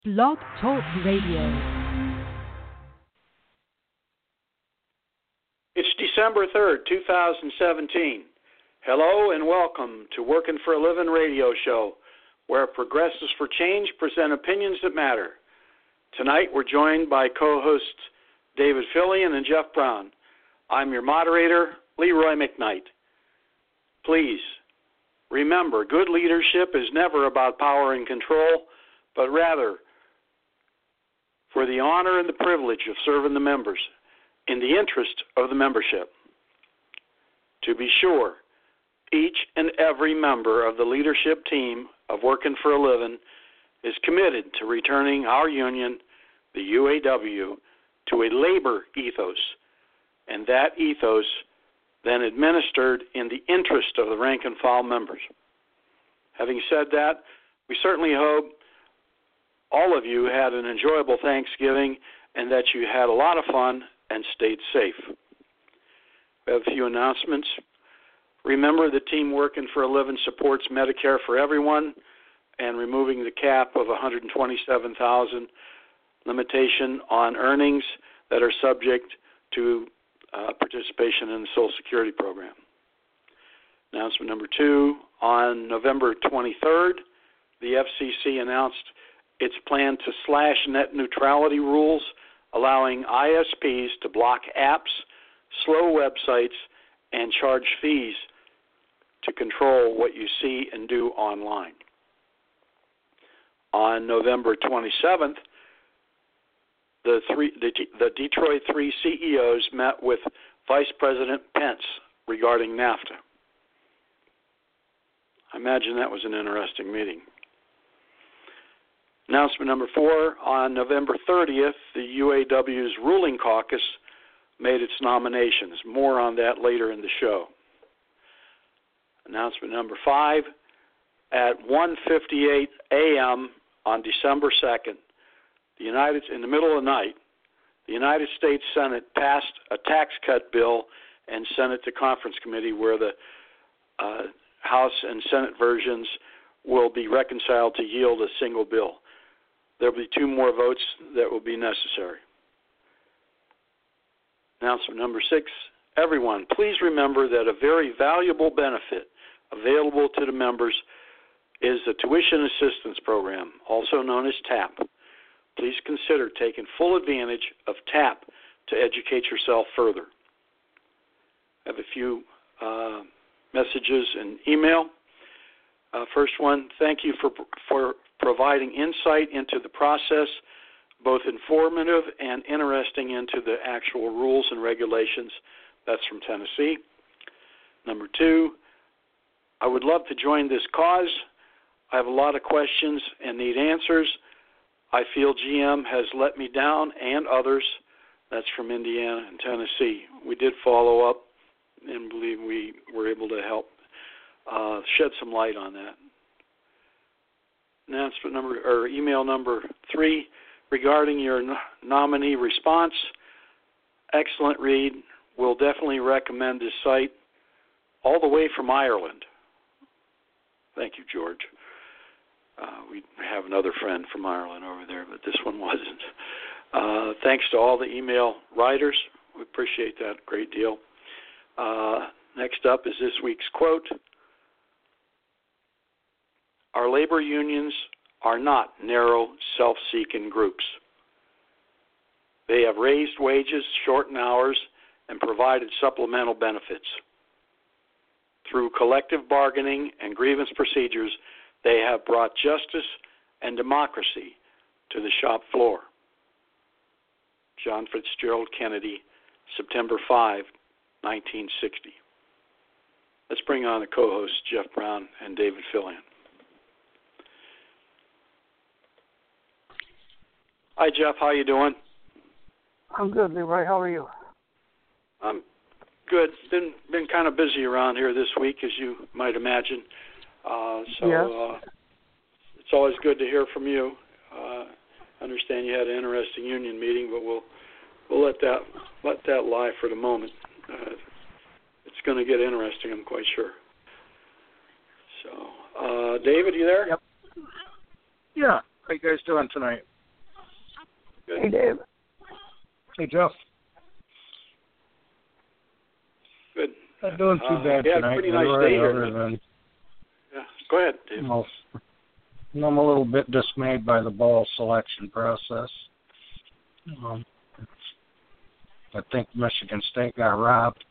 Blog Talk Radio. It's December 3rd, 2017. Hello and welcome to Working for a Living radio show, where Progressives for Change present opinions that matter. Tonight we're joined by co-hosts David Fillion and Jeff Brown. I'm your moderator, Leroy McKnight. Please remember, good leadership is never about power and control, but rather for the honor and the privilege of serving the members in the interest of the membership. To be sure, each and every member of the leadership team of Working for a Living is committed to returning our union, the UAW, to a labor ethos, and that ethos then administered in the interest of the rank and file members. Having said that, we certainly hope all of you had an enjoyable Thanksgiving and that you had a lot of fun and stayed safe. We have a few announcements. Remember, the team Working for a Living supports Medicare for everyone and removing the cap of $127,000 limitation on earnings that are subject to participation in the Social Security program. Announcement number 2, on November 23rd, the FCC announced its plan to slash net neutrality rules, allowing ISPs to block apps, slow websites, and charge fees to control what you see and do online. On November 27th, the Detroit 3 CEOs met with Vice President Pence regarding NAFTA. I imagine that was an interesting meeting. Announcement number 4, on November 30th, the UAW's ruling caucus made its nominations. More on that later in the show. Announcement number 5, at 1:58 a.m. on December 2nd, in the middle of the night, the United States Senate passed a tax cut bill and sent it to conference committee where the House and Senate versions will be reconciled to yield a single bill. There will be 2 more votes that will be necessary. Announcement number 6, everyone, please remember that a very valuable benefit available to the members is the Tuition Assistance Program, also known as TAP. Please consider taking full advantage of TAP to educate yourself further. I have a few messages and email. First one, thank you for providing insight into the process, both informative and interesting into the actual rules and regulations. That's from Tennessee. Number 2, I would love to join this cause. I have a lot of questions and need answers. I feel GM has let me down and others. That's from Indiana and Tennessee. We did follow up and believe we were able to help shed some light on that. Announcement email number 3, regarding your nominee response. Excellent read. We'll definitely recommend this site all the way from Ireland. Thank you, George. We have another friend from Ireland over there, but this one wasn't. Thanks to all the email writers. We appreciate that a great deal. Next up is this week's quote. Our labor unions are not narrow, self-seeking groups. They have raised wages, shortened hours, and provided supplemental benefits. Through collective bargaining and grievance procedures, they have brought justice and democracy to the shop floor. John Fitzgerald Kennedy, September 5, 1960. Let's bring on the co-hosts, Jeff Brown and David Fillion. Hi, Jeff. How you doing? I'm good, Leroy. How are you? I'm good. Been kind of busy around here this week, as you might imagine. It's always good to hear from you. I understand you had an interesting union meeting, but we'll let that lie for the moment. It's going to get interesting, I'm quite sure. So, David, you there? Yep. Yeah. How you guys doing tonight? Good. Hey, Dave. Hey, Jeff. Good. Not doing too bad yeah, tonight. pretty nice day here. Yeah. Go ahead, Dave. I'm a little bit dismayed by the ball selection process. I think Michigan State got robbed.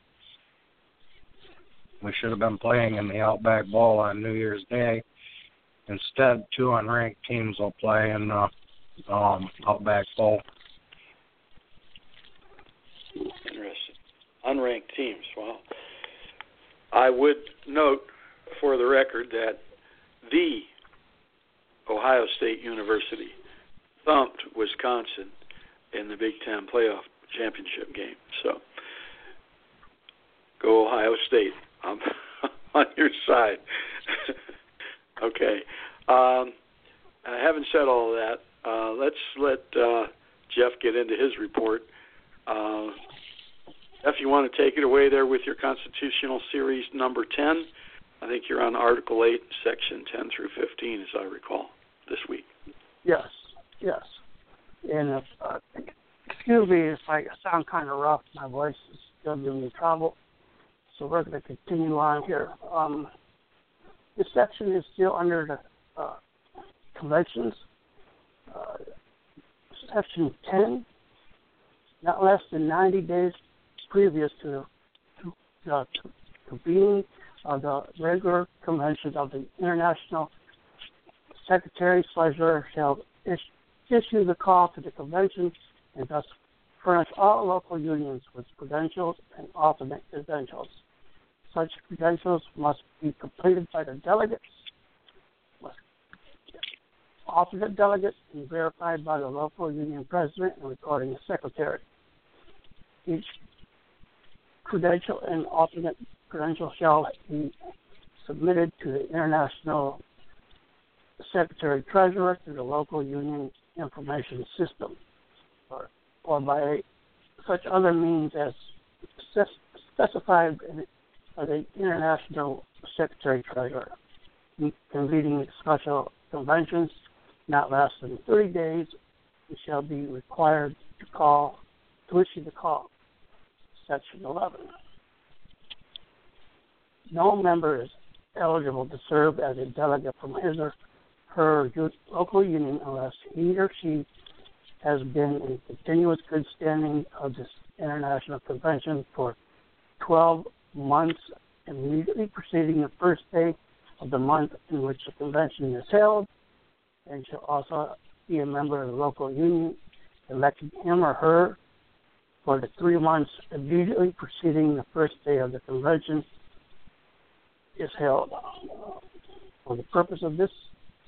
We should have been playing in the Outback Bowl on New Year's Day. Instead, 2 unranked teams will play in the Outback Bowl. Interesting. Unranked teams. Well, I would note for the record that the Ohio State University thumped Wisconsin in the Big Ten playoff championship game. So, go Ohio State. I'm on your side. Okay. Having said all of that, let's let Jeff get into his report. Jeff, you want to take it away there with your Constitutional Series number 10? I think you're on Article 8, Section 10 through 15, as I recall, this week. Yes. And excuse me if I sound kind of rough. My voice is still giving me trouble. So we're going to continue on here. This section is still under the conventions. Section 10, not less than 90 days previous to the convening of the regular convention of the International Secretary-Treasurer shall issue the call to the convention and thus furnish all local unions with credentials and alternate credentials. Such credentials must be completed by the delegates, alternate delegates, and verified by the local union president and recording secretary. Each credential and alternate credential shall be submitted to the International Secretary-Treasurer through the local union information system or by such other means as specified by the International Secretary-Treasurer. Convening special conventions not less than 30 days, we shall be required to issue the call. Section 11. No member is eligible to serve as a delegate from his or her local union unless he or she has been in continuous good standing of this international convention for 12 months immediately preceding the first day of the month in which the convention is held, and shall also be a member of the local union, electing him or her for the 3 months immediately preceding the first day of the convention is held. For the purpose of this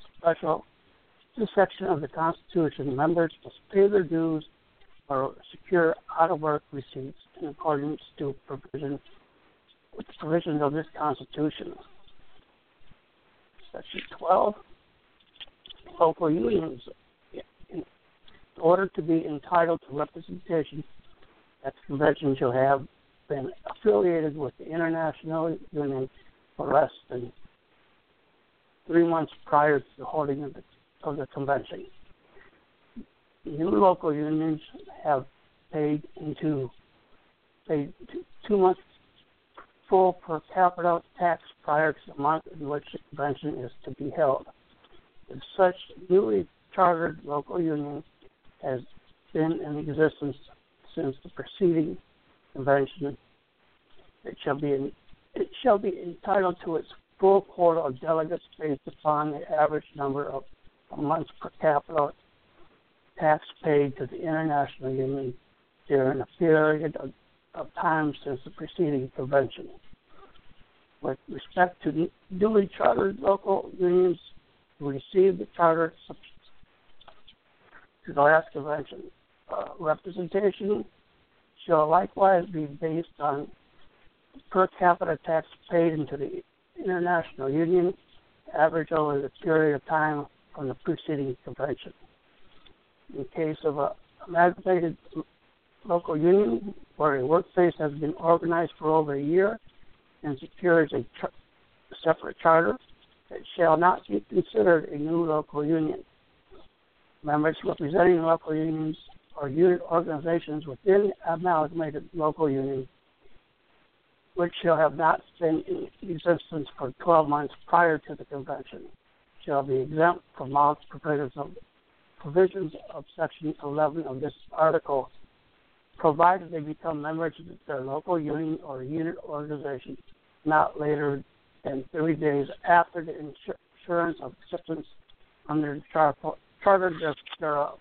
section of the Constitution, members must pay their dues or secure out-of-work receipts in accordance with the provisions of this Constitution. Section 12, local unions. In order to be entitled to representation at the convention, shall have been affiliated with the International Union for less than 3 months prior to the holding of the convention. New local unions have paid 2 months full per capita tax prior to the month in which the convention is to be held. If such newly chartered local union has been in existence since the preceding convention, it shall be entitled to its full quota of delegates based upon the average number of months per capita tax paid to the International Union during a period of time since the preceding convention. With respect to newly chartered local unions who received the charter to the last convention, representation shall likewise be based on per capita tax paid into the International Union, average over the period of time from the preceding convention. In case of an amalgamated local union where a workplace has been organized for over a year and secures a separate charter, it shall not be considered a new local union. members representing local unions or unit organizations within amalgamated local union which shall have not been in existence for 12 months prior to the convention shall be exempt from all provisions of Section 11 of this article, provided they become members of their local union or unit organization not later than 30 days after the assurance of acceptance under the charter thereof.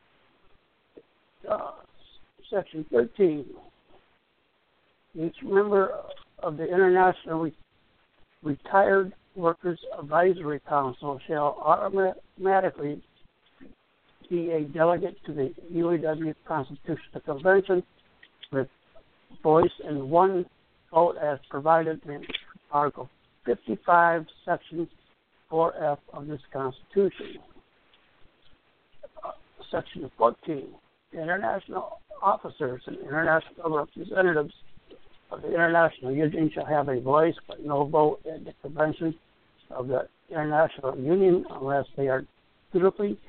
Section 13. Each member of the International Retired Workers Advisory Council shall automatically be a delegate to the UAW Constitutional Convention with voice and one vote as provided in Article 55, Section 4F of this Constitution. Section 14. The international officers and international representatives of the International Union shall have a voice but no vote at the convention of the International Union unless they are duly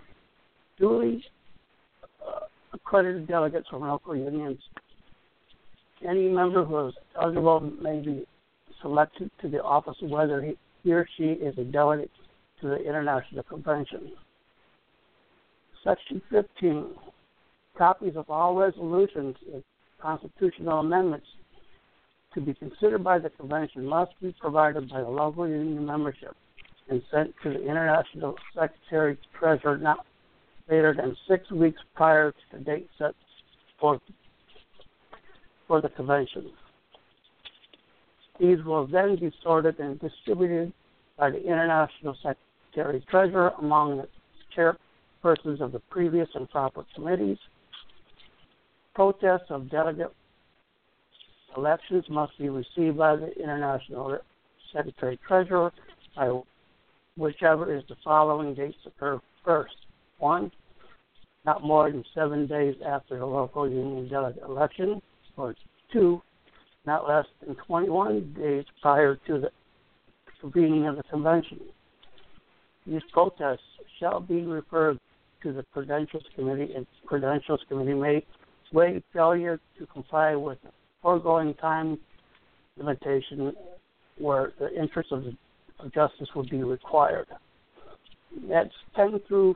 accredited delegates from local unions. Any member who is eligible may be selected to the office whether he or she is a delegate to the International Convention. Section 15. Copies of all resolutions and constitutional amendments to be considered by the convention must be provided by the local union membership and sent to the International Secretary-Treasurer not later than 6 weeks prior to the date set for the convention. These will then be sorted and distributed by the International Secretary-Treasurer among the chairpersons of the previous and proper committees. Protests of delegate elections must be received by the International Secretary-Treasurer by whichever is the following dates occur first. 1, not more than 7 days after the local union delegate election, or 2, not less than 21 days prior to the convening of the convention. These protests shall be referred to the Credentials Committee, and the Credentials Committee may waive failure to comply with the foregoing time limitation where the interest of justice would be required. That's 10 through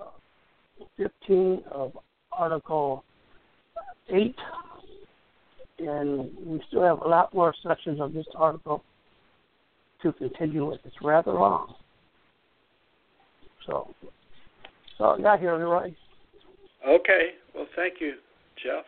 15 of Article 8, and we still have a lot more sections of this article to continue with. It's rather long. So I got here, Leroy. Okay. Well, thank you, Jeff.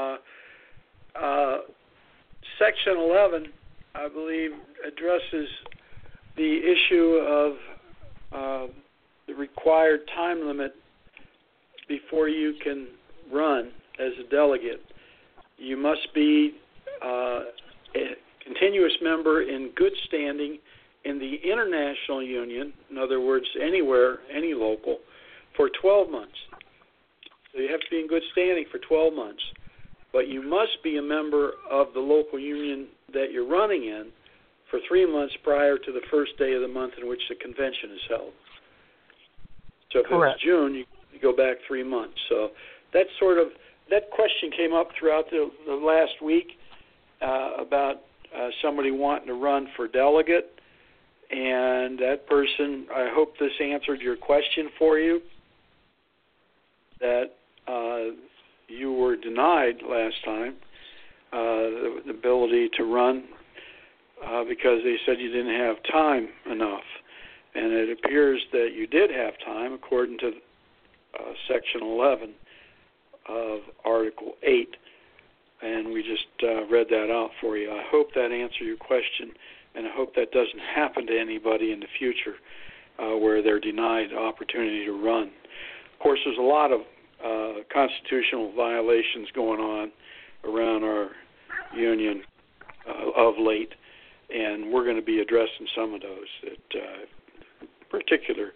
Section 11, I believe, addresses the issue of the required time limit before you can run as a delegate. You must be a continuous member in good standing in the international union, in other words, anywhere, any local, for 12 months. So you have to be in good standing for 12 months. But you must be a member of the local union that you're running in for 3 months prior to the first day of the month in which the convention is held. So if Correct. it's June, you go back 3 months. So that question came up throughout the last week about somebody wanting to run for delegate. And that person, I hope this answered your question for you, that you were denied last time the ability to run because they said you didn't have time enough. And it appears that you did have time, according to Section 11 of Article 8. And we just read that out for you. I hope that answered your question, and I hope that doesn't happen to anybody in the future where they're denied opportunity to run. Of course, there's a lot of constitutional violations going on around our union of late, and we're going to be addressing some of those, in particular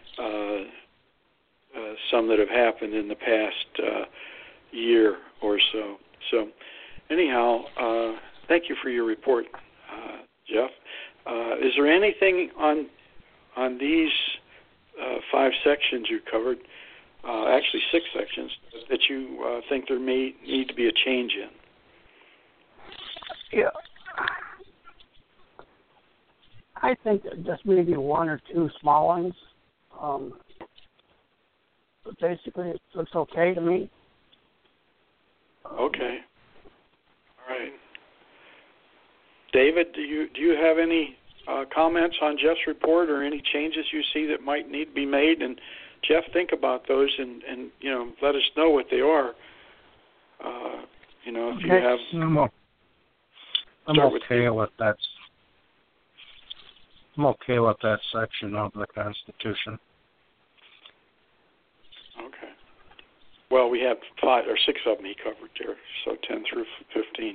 some that have happened in the past year or so. So anyhow, thank you for your report, Jeff. Is there anything on these 5 sections you covered actually 6 sections, that you think there may need to be a change in. Yeah. I think just maybe 1 or 2 small ones. But basically, it looks okay to me. Okay. All right. David, do you have any comments on Jeff's report or any changes you see that might need to be made? And Jeff, think about those and let us know what they are. If you have. I'm okay with that. I'm okay with that section of the Constitution. Okay. Well, we have 5 or 6 of them he covered there, so 10 through 15.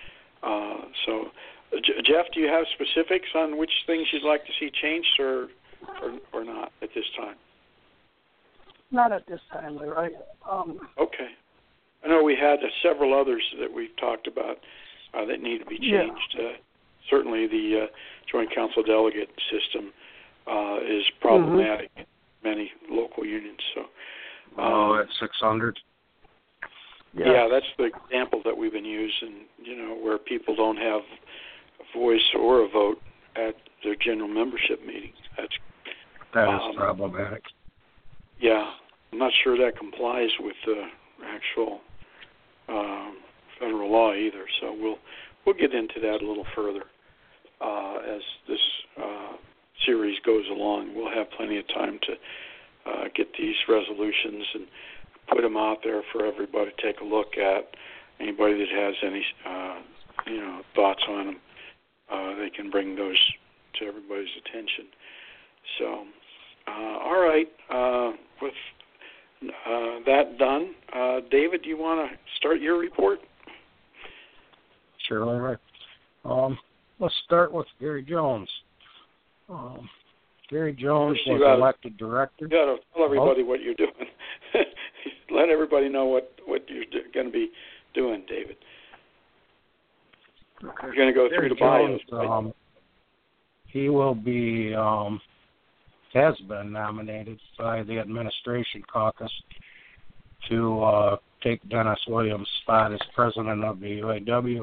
Jeff, do you have specifics on which things you'd like to see changed or not at this time? Not at this time, Leroy. Okay. I know we had several others that we've talked about that need to be changed. Yeah. Certainly the Joint Council Delegate system is problematic in many local unions. So, at 600? Yeah, that's the example that we've been using, where people don't have a voice or a vote at their general membership meetings. That is problematic. Yeah, I'm not sure that complies with the actual federal law either. So we'll get into that a little further as this series goes along. We'll have plenty of time to get these resolutions and put them out there for everybody to take a look at. Anybody that has any thoughts on them, they can bring those to everybody's attention. So, all right. With that done, David, do you want to start your report? Sure, Larry. Let's start with Gary Jones. Gary Jones was elected director. You got to tell everybody what you're doing. Let everybody know what you're going to be doing, David. Okay. You're going to go Gary through the bios, Jones, right? He will be, has been nominated by the administration caucus to take Dennis Williams' spot as president of the UAW.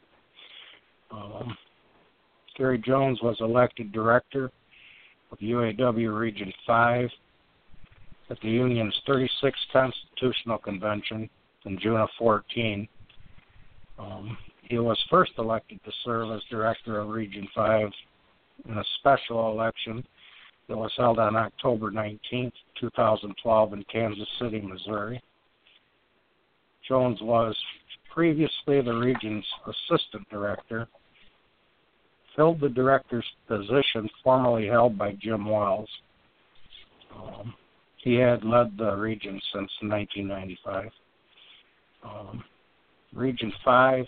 Gary Jones was elected director of UAW Region 5 at the union's 36th Constitutional Convention in June of 2014. He was first elected to serve as director of Region 5 in a special election that was held on October 19, 2012 in Kansas City, Missouri. Jones was previously the region's assistant director, filled the director's position formerly held by Jim Wells. He had led the region since 1995. Region 5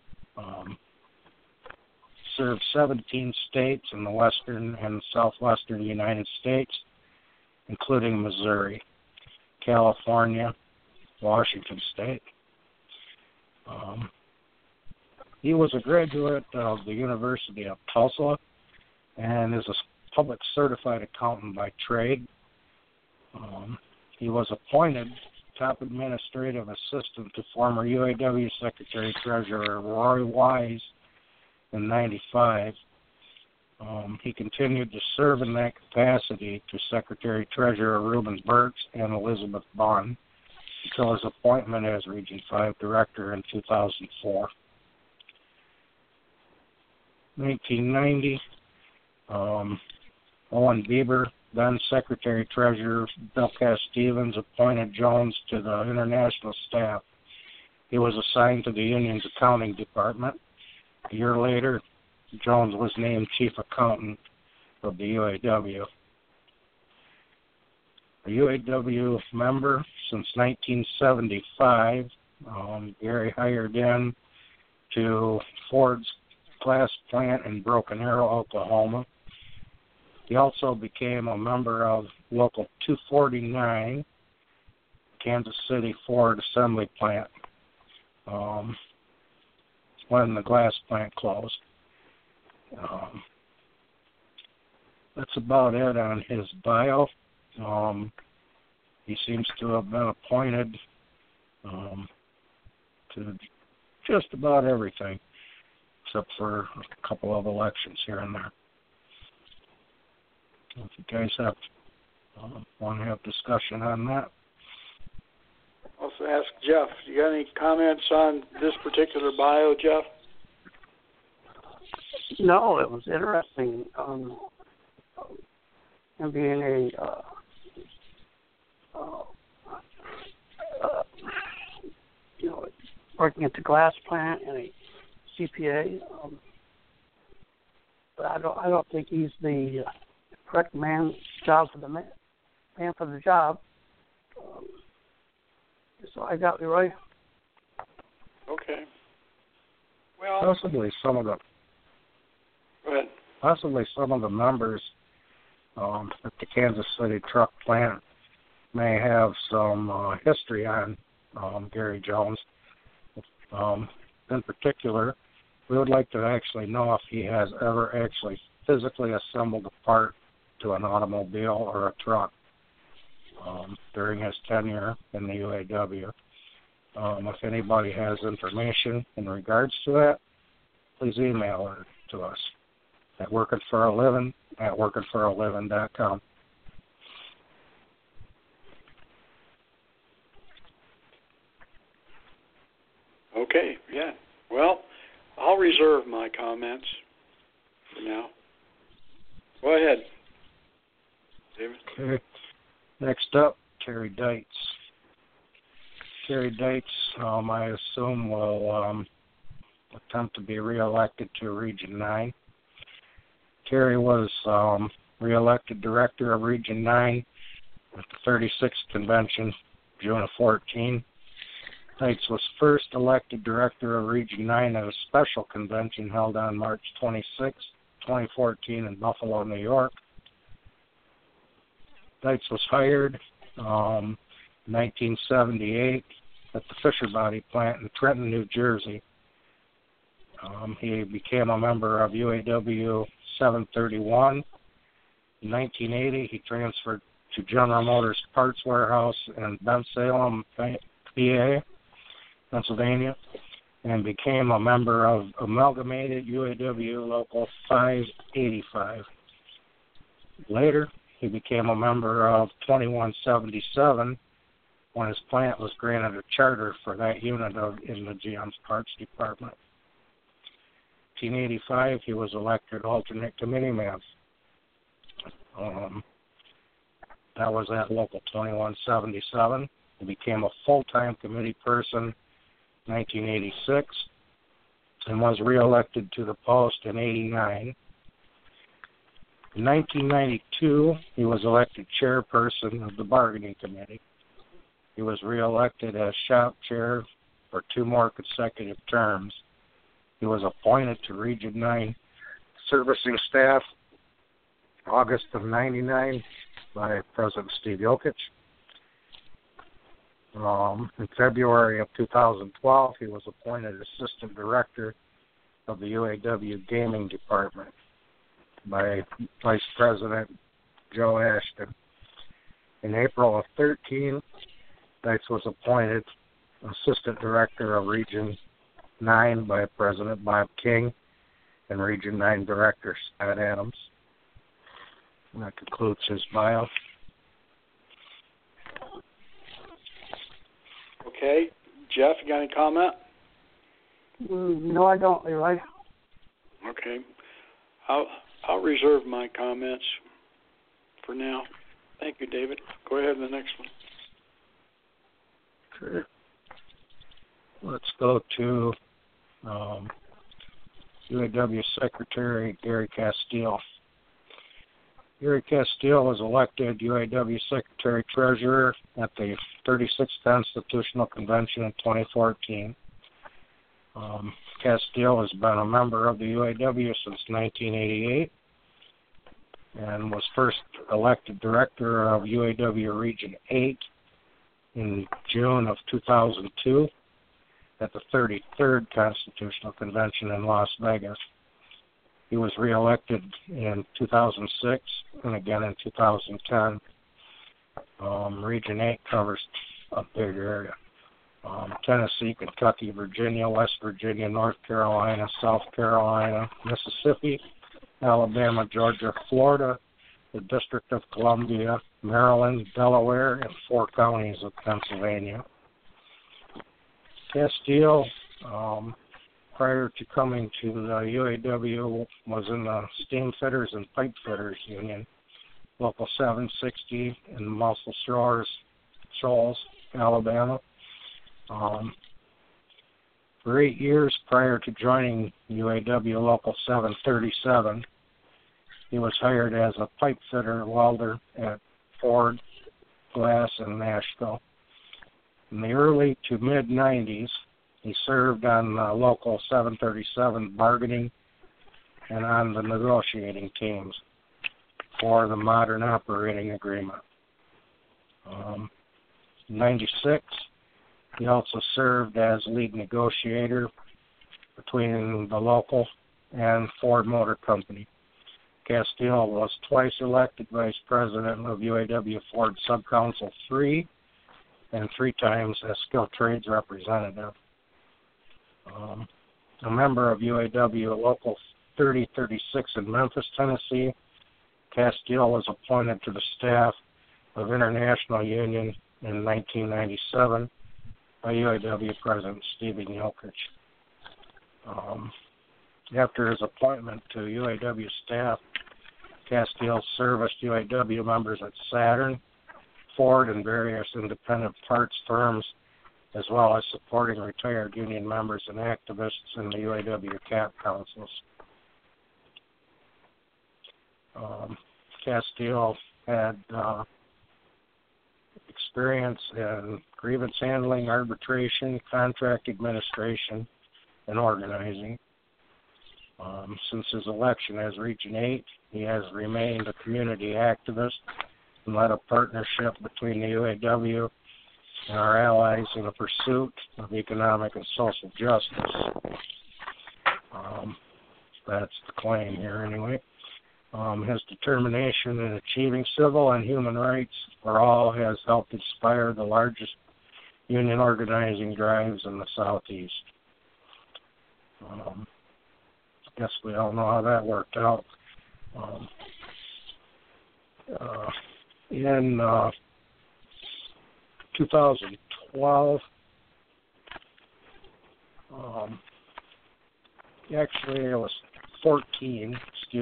served 17 states in the western and southwestern United States, including Missouri, California, Washington State. He was a graduate of the University of Tulsa and is a public certified accountant by trade. He was appointed top administrative assistant to former UAW Secretary-Treasurer Roy Wise in 1995. He continued to serve in that capacity to Secretary-Treasurer Reuben Burks and Elizabeth Bond until his appointment as Region 5 Director in 2004. 1990, Owen Bieber, then Secretary-Treasurer Bill Cass Stevens, appointed Jones to the international staff. He was assigned to the union's accounting department. A year later, Jones was named chief accountant of the UAW. A UAW member since 1975, Gary hired in to Ford's glass plant in Broken Arrow, Oklahoma. He also became a member of Local 249, Kansas City Ford Assembly Plant, when the glass plant closed. That's about it on his bio. He seems to have been appointed to just about everything, except for a couple of elections here and there. If you guys want to have discussion on that. Also ask Jeff, you got any comments on this particular bio, Jeff? No, it was interesting. Him being working at the glass plant and a CPA. But I don't think he's the correct man for the job. So I got Leroy. Okay. Well, possibly some of the members at the Kansas City truck plant may have some history on Gary Jones. In particular, we would like to actually know if he has ever actually physically assembled a part to an automobile or a truck during his tenure in the UAW. If anybody has information in regards to that, please email it to us at workingforaliving@workingforaliving.com. Okay, yeah. Well, I'll reserve my comments for now. Go ahead, David. Okay. Next up, Terry Deitz. Terry Deitz, I assume, will attempt to be reelected to Region 9. Terry was reelected director of Region 9 at the 36th Convention, June of 14. Deitz was first elected director of Region 9 at a special convention held on March 26, 2014 in Buffalo, New York. Deitz was hired in 1978 at the Fisher Body plant in Trenton, New Jersey. He became a member of UAW 731. In 1980, he transferred to General Motors Parts Warehouse in Bensalem, PA, Pennsylvania, and became a member of Amalgamated UAW Local 585. Later, he became a member of 2177 when his plant was granted a charter for that unit in the GM's parts department. In 1985, he was elected alternate committeeman. That was at Local 2177. He became a full-time committee person in 1986 and was reelected to the post in 1989. In 1992, he was elected chairperson of the bargaining committee. He was reelected as shop chair for 2 more consecutive terms. He was appointed to Region 9 servicing staff August of 1999 by President Steve Yokich. In February of 2012, he was appointed assistant director of the UAW gaming department by Vice President Joe Ashton. In April of 2013, Deitz was appointed assistant director of Region 9 by President Bob King and Region 9 director Scott Adams. And that concludes his bio. Okay. Jeff, you got any comment? No, I don't, Leroy. Okay. I'll reserve my comments for now. Thank you, David. Go ahead to the next one. Sure. Let's go to UAW Secretary Gary Castile. Gary Castile was elected UAW Secretary Treasurer at the 36th Constitutional Convention in 2014. Castile has been a member of the UAW since 1988 and was first elected Director of UAW Region 8 in June of 2002 at the 33rd Constitutional Convention in Las Vegas. He was reelected in 2006 and again in 2010. Region 8 covers a big area. Tennessee, Kentucky, Virginia, West Virginia, North Carolina, South Carolina, Mississippi, Alabama, Georgia, Florida, the District of Columbia, Maryland, Delaware, and 4 counties of Pennsylvania. Castile, prior to coming to the UAW, was in the Steam Fitters and Pipe Fitters Union, Local 760 in Muscle Shoals, Alabama. For 8 years prior to joining UAW Local 737, he was hired as a pipe fitter welder at Ford Glass in Nashville. In the early to mid-90s, he served on Local 737 bargaining and on the negotiating teams for the Modern Operating Agreement. In 96, he also served as lead negotiator between the local and Ford Motor Company. Castile was twice elected vice president of UAW Ford Subcouncil 3 and 3 times as skilled trades representative. A member of UAW Local 3036 in Memphis, Tennessee, Castile was appointed to the staff of International Union in 1997 by UAW President Stephen Yelkich. After his appointment to UAW staff, Castile serviced UAW members at Saturn, Ford, and various independent parts firms, as well as supporting retired union members and activists in the UAW CAP councils. Castile had experience in grievance handling, arbitration, contract administration, and organizing. Since his election as Region 8, he has remained a community activist and led a partnership between the UAW and our allies in the pursuit of economic and social justice. That's the claim here anyway. His determination in achieving civil and human rights for all has helped inspire the largest union organizing drives in the Southeast. I guess we all know how that worked out. In 2012, actually it was 14,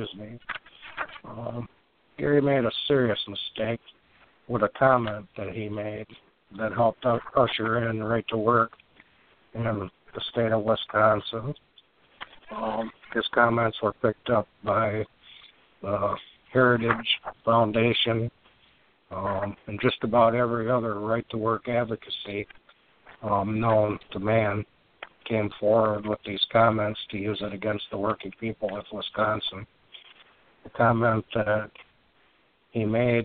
Gary made a serious mistake with a comment that he made that helped usher in right to work in the state of Wisconsin. His comments were picked up by the Heritage Foundation and just about every other right-to-work advocacy known to man came forward with these comments to use it against the working people of Wisconsin. The comment that he made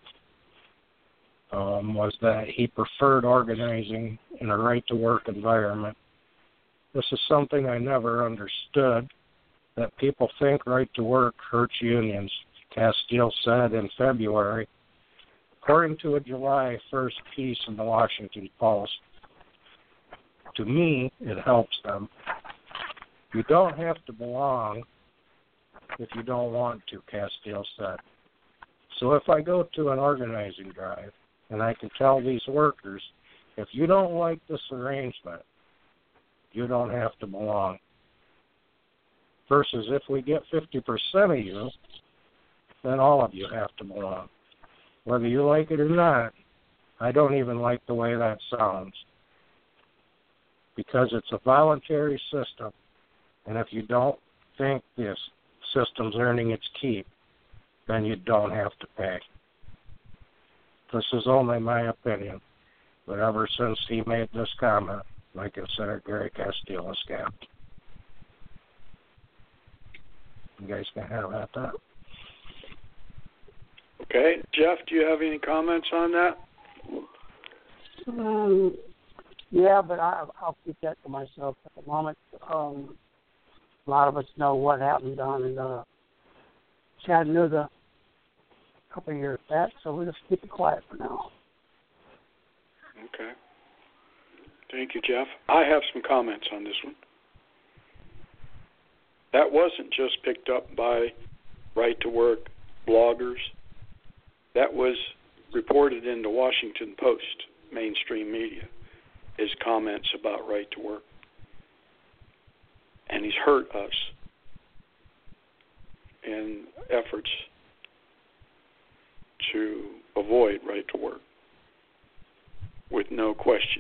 was that he preferred organizing in a right-to-work environment. This is something I never understood, that people think right-to-work hurts unions, Castile said in February, according to a July 1st piece in the Washington Post. To me, it helps them. You don't have to belong if you don't want to, Castile said. So if I go to an organizing drive and I can tell these workers, if you don't like this arrangement, you don't have to belong. Versus if we get 50% of you, then all of you have to belong. Whether you like it or not, I don't even like the way that sounds. Because it's a voluntary system, and if you don't think this system's earning its keep, then you don't have to pay. This is only my opinion, but ever since he made this comment, I consider Gary Castile a scam. You guys can have at that. Okay. Jeff, do you have any comments on that? Yeah, but I'll keep that to myself at the moment. A lot of us know what happened down in Chattanooga a couple of years back, so we'll just keep it quiet for now. Okay. Thank you, Jeff. I have some comments on this one. That wasn't just picked up by Right to Work bloggers. That was reported in the Washington Post mainstream media, his comments about Right to Work. And he's hurt us in efforts to avoid Right to Work, with no question.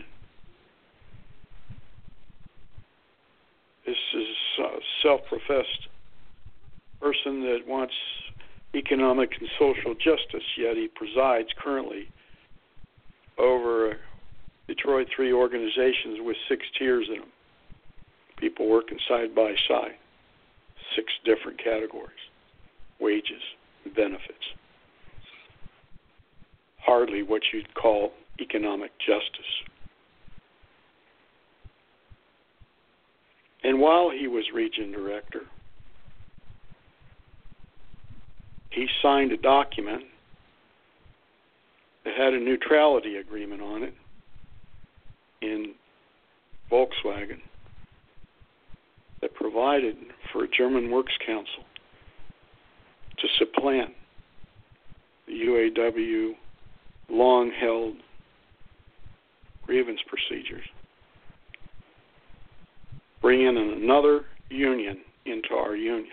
This is a self-professed person that wants economic and social justice, yet he presides currently over Detroit 3 organizations with 6 tiers in them. People working side by side, 6 different categories, wages, benefits. Hardly what you'd call economic justice. And while he was region director, he signed a document that had a neutrality agreement on it in Volkswagen that provided for a German Works Council to supplant the UAW long-held grievance procedures, bring in another union into our union.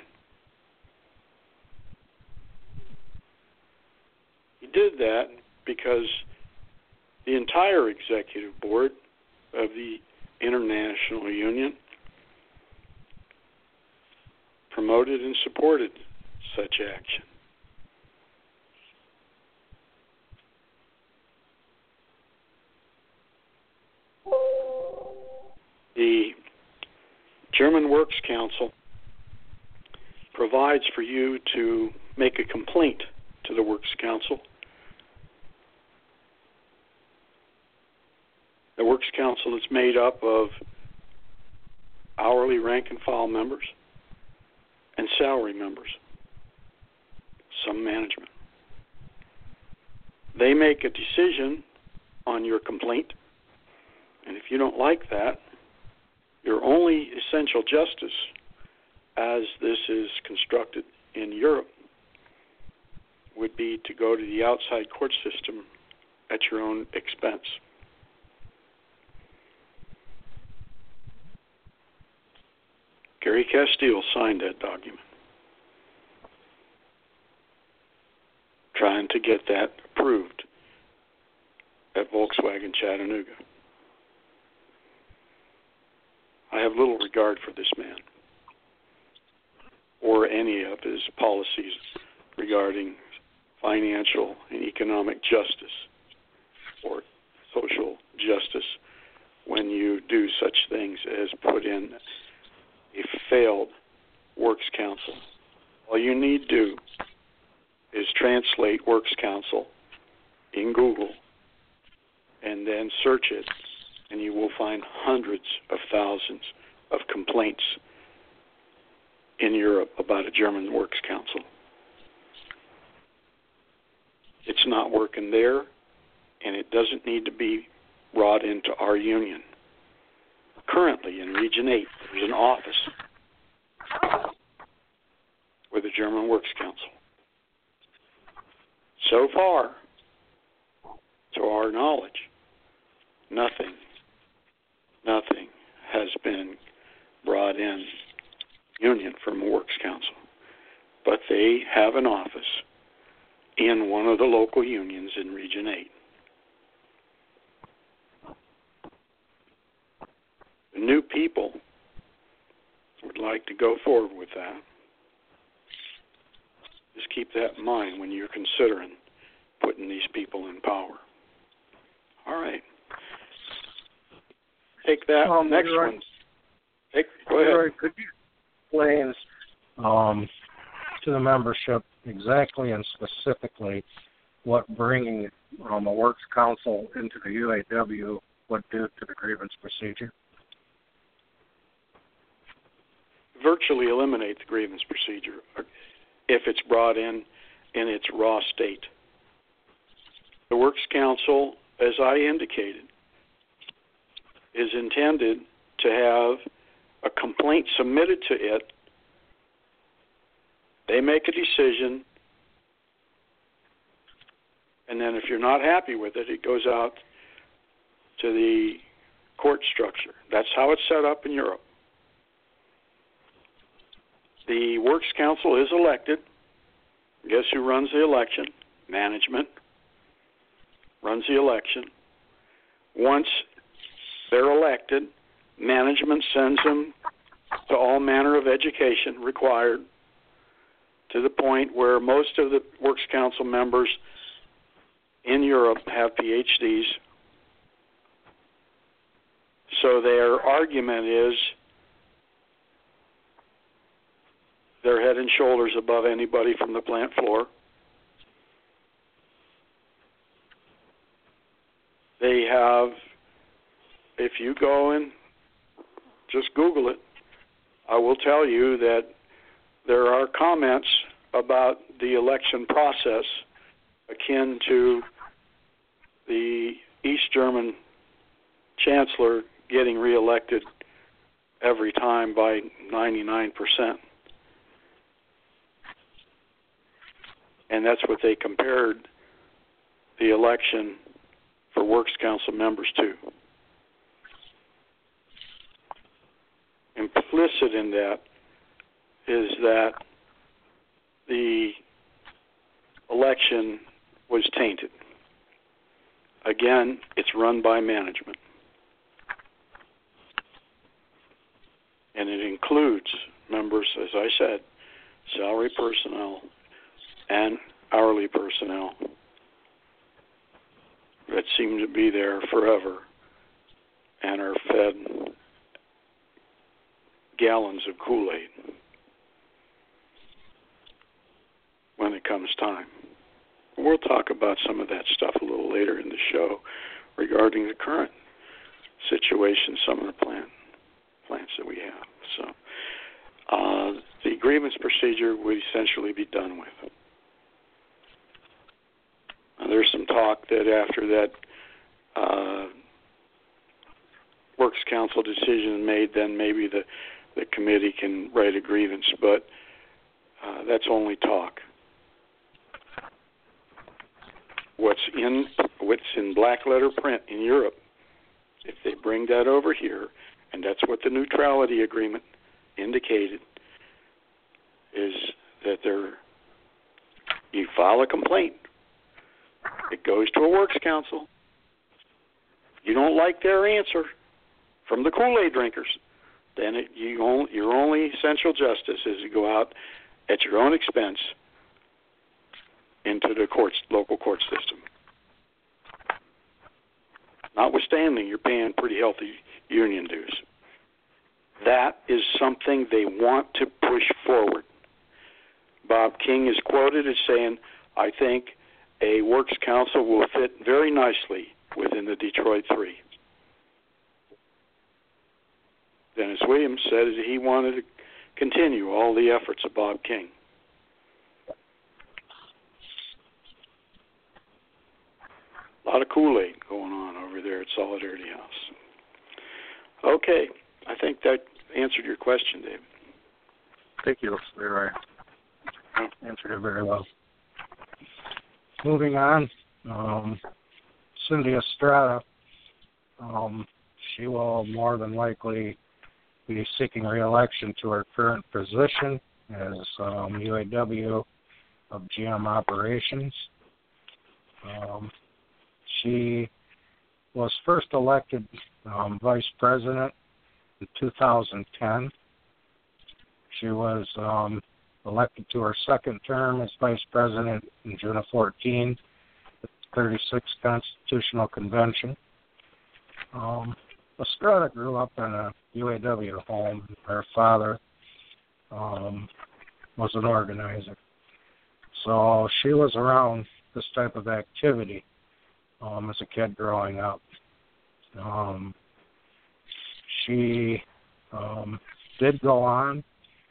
He did that because the entire executive board of the International Union promoted and supported such action. The German Works Council provides for you to make a complaint to the Works Council. The Works Council is made up of hourly rank and file members and salary members, some management. They make a decision on your complaint, and if you don't like that, your only essential justice, as this is constructed in Europe, would be to go to the outside court system at your own expense. Gary Castile signed that document, trying to get that approved at Volkswagen Chattanooga. I have little regard for this man or any of his policies regarding financial and economic justice or social justice when you do such things as put in a failed Works Council. All you need to do is translate Works Council in Google and then search it, and you will find hundreds of thousands of complaints in Europe about a German Works Council. It's not working there, and it doesn't need to be brought into our union. Currently, in Region 8, there's an office with the German Works Council. So far, to our knowledge, nothing has been brought in union from a Works Council. But they have an office in one of the local unions in Region 8. The new people would like to go forward with that. Just keep that in mind when you're considering putting these people in power. All right. Take that next one. Go ahead. Could you explain to the membership exactly and specifically what bringing a Works Council into the UAW would do to the grievance procedure? Virtually eliminate the grievance procedure if it's brought in its raw state. The Works Council, as I indicated, is intended to have a complaint submitted to it. They make a decision, and then if you're not happy with it, it goes out to the court structure. That's how it's set up in Europe. The Works Council is elected. Guess who runs the election? Management runs the election. Once they're elected, management sends them to all manner of education required, to the point where most of the Works Council members in Europe have PhDs. So their argument is they're head and shoulders above anybody from the plant floor. They have, if you go and just Google it, I will tell you that there are comments about the election process akin to the East German chancellor getting reelected every time by 99%. And that's what they compared the election for Works Council members to. Implicit in that is that the election was tainted. Again, it's run by management. And it includes members, as I said, salary personnel and hourly personnel that seem to be there forever and are fed gallons of Kool-Aid when it comes time. We'll talk about some of that stuff a little later in the show regarding the current situation, some of the plants that we have. So the grievance procedure would essentially be done with. There's some talk that after that Works Council decision is made, then maybe the committee can write a grievance, but that's only talk. What's in black letter print in Europe, if they bring that over here, and that's what the neutrality agreement indicated, is that you file a complaint. It goes to a Works Council. You don't like their answer from the Kool-Aid drinkers, then your only essential justice is to go out at your own expense into the local court system. Notwithstanding, you're paying pretty healthy union dues. That is something they want to push forward. Bob King is quoted as saying, I think a Works Council will fit very nicely within the Detroit Three. Dennis Williams said that he wanted to continue all the efforts of Bob King. A lot of Kool-Aid going on over there at Solidarity House. Okay, I think that answered your question, David. Thank you. Answered it very well. Moving on, Cindy Estrada, she will more than likely be seeking re-election to her current position as UAW of GM Operations. She was first elected vice president in 2010. She was elected to her second term as vice president in June of 2014 at the 36th Constitutional Convention. Estrada grew up in a UAW home. Her father was an organizer. So she was around this type of activity as a kid growing up. She did go on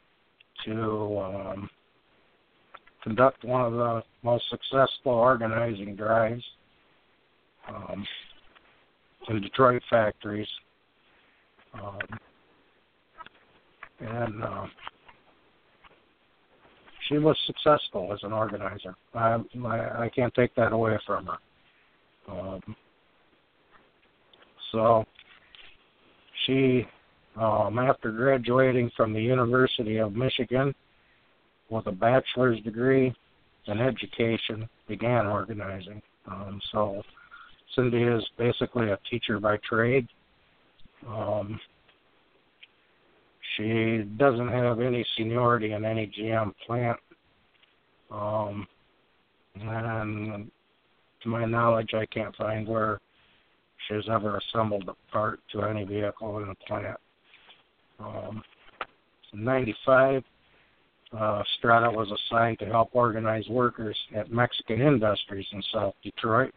to conduct one of the most successful organizing drives in Detroit factories And she was successful as an organizer. I can't take that away from her. So she, after graduating from the University of Michigan with a bachelor's degree in education, began organizing. So Cindy is basically a teacher by trade. She doesn't have any seniority in any GM plant. And to my knowledge, I can't find where she's ever assembled a part to any vehicle in the plant. In 1995, Strata was assigned to help organize workers at Mexican Industries in South Detroit.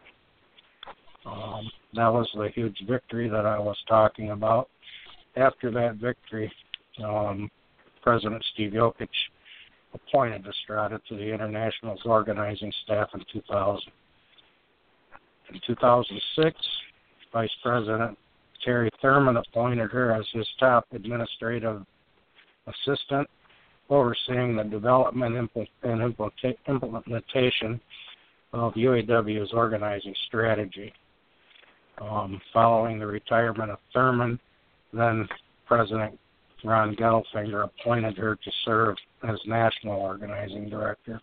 That was the huge victory that I was talking about. After that victory, President Steve Yokich appointed Estrada to the International's organizing staff in 2000. In 2006, Vice President Terry Thurman appointed her as his top administrative assistant, overseeing the development and implementation of UAW's organizing strategy. Following the retirement of Thurman, then President Ron Gettelfinger appointed her to serve as National Organizing Director.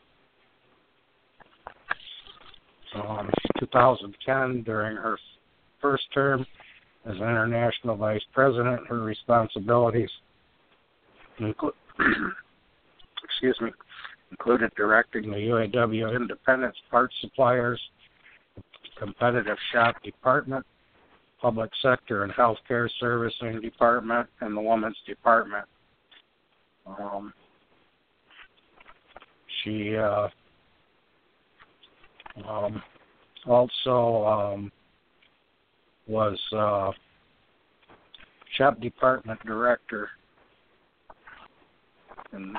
In 2010, during her first term as International Vice President, her responsibilities included directing the UAW Independent Parts Suppliers, Competitive Shop Department, Public Sector and Healthcare Servicing Department, and the Women's Department. She also was Shop Department Director, and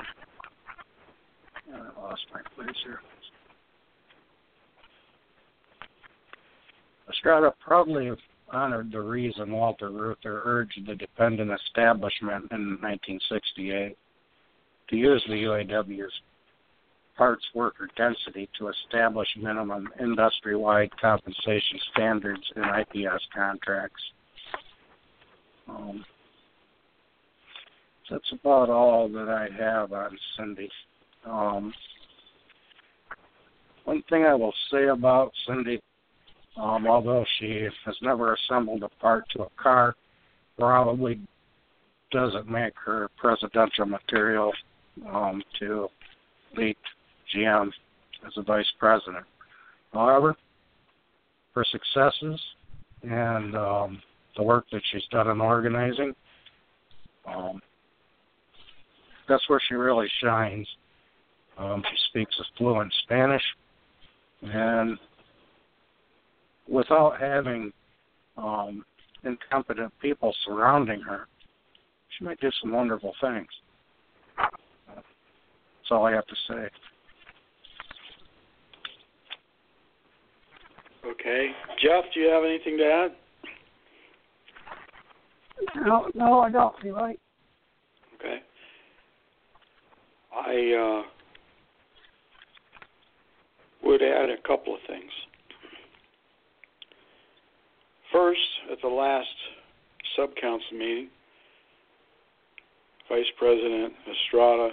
I lost my place here. Estrada proudly honored the reason Walter Reuther urged the dependent establishment in 1968 to use the UAW's parts worker density to establish minimum industry-wide compensation standards in IPS contracts. That's about all that I have on Cindy. One thing I will say about Cindy, although she has never assembled a part to a car, probably doesn't make her presidential material to lead GM as a vice president. However, her successes and the work that she's done in organizing, that's where she really shines. She speaks a fluent Spanish, and without having incompetent people surrounding her, she might do some wonderful things. That's all I have to say. Okay. Jeff, do you have anything to add? No, I don't. You're right. Okay. I would add a couple of things. First, at the last sub-council meeting, Vice President Estrada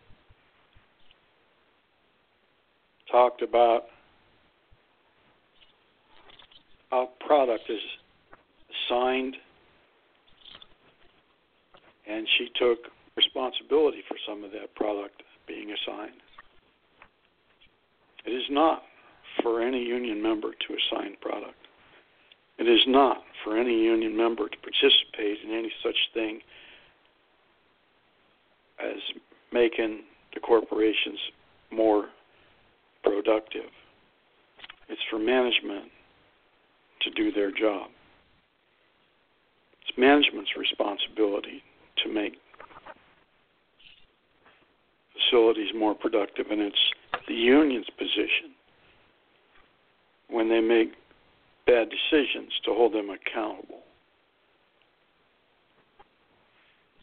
talked about how product is assigned, and she took responsibility for some of that product being assigned. It is not for any union member to assign product. It is not for any union member to participate in any such thing as making the corporations more productive. It's for management to do their job. It's management's responsibility to make facilities more productive, and it's the union's position when they make bad decisions to hold them accountable.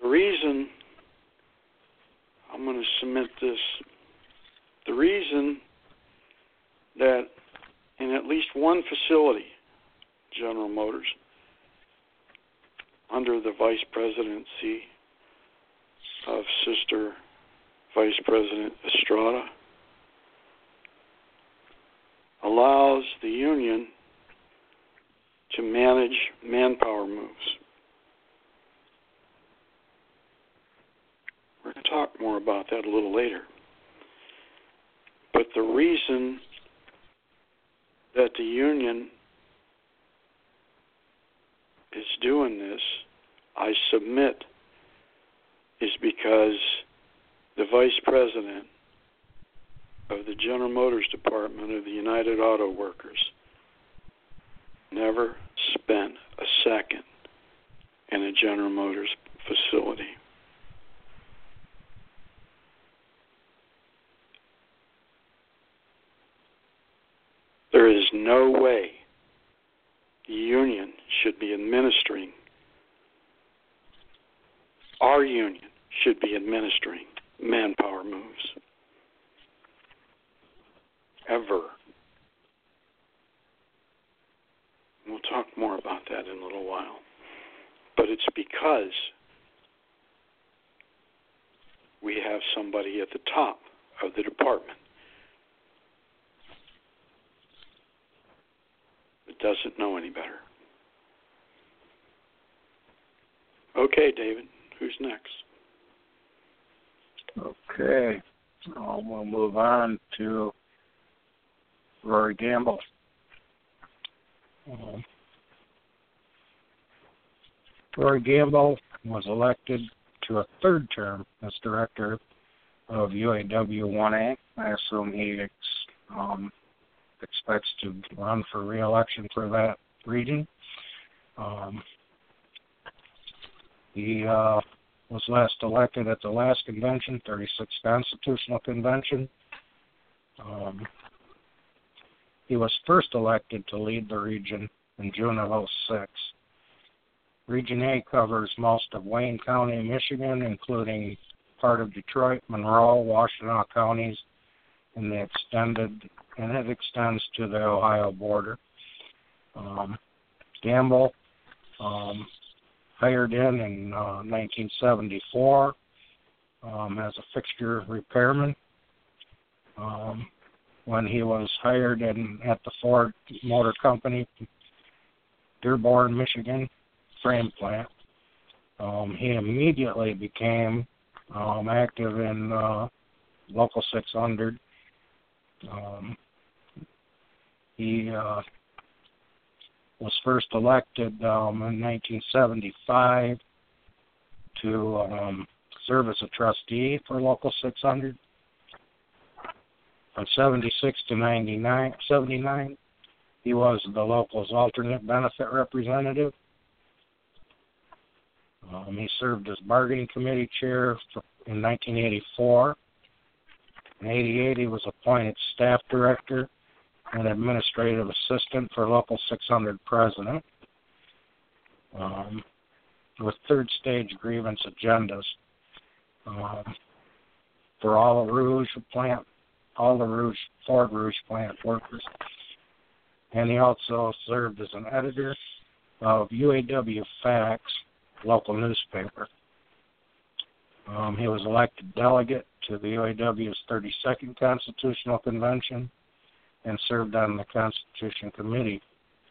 reason, I'm going to submit this, the reason that in at least one facility, General Motors, under the vice presidency of Sister Vice President Estrada, allows the union to manage manpower moves. We're going to talk more about that a little later. But the reason that the union is doing this, I submit, is because the vice president of the General Motors Department of the United Auto Workers never spent a second in a General Motors facility. There is no way the union should be administering, our union should be administering manpower moves. Ever. We'll talk more about that in a little while. But it's because we have somebody at the top of the department that doesn't know any better. Okay, David, who's next? Okay. We'll move on to Rory Gamble. Rory Gamble was elected to a third term as director of UAW-1A. I assume he expects to run for re-election for that region. He was last elected at the last convention, 36th Constitutional Convention. He was first elected to lead the region in June of 2006. Region A covers most of Wayne County, Michigan, including part of Detroit, Monroe, Washtenaw counties, and it extends to the Ohio border. Gamble hired in 1974 as a fixture repairman. When he was hired at the Ford Motor Company, Dearborn, Michigan, frame plant, he immediately became active in Local 600. He was first elected in 1975 to serve as a trustee for Local 600. From 76 to 79, he was the local's alternate benefit representative. He served as bargaining committee chair in 1984. In 1988, he was appointed staff director and administrative assistant for Local 600 president, with third stage grievance agendas for all the Ford Rouge plant workers. And he also served as an editor of UAW Facts, local newspaper. He was elected delegate to the UAW's 32nd Constitutional Convention and served on the Constitution Committee.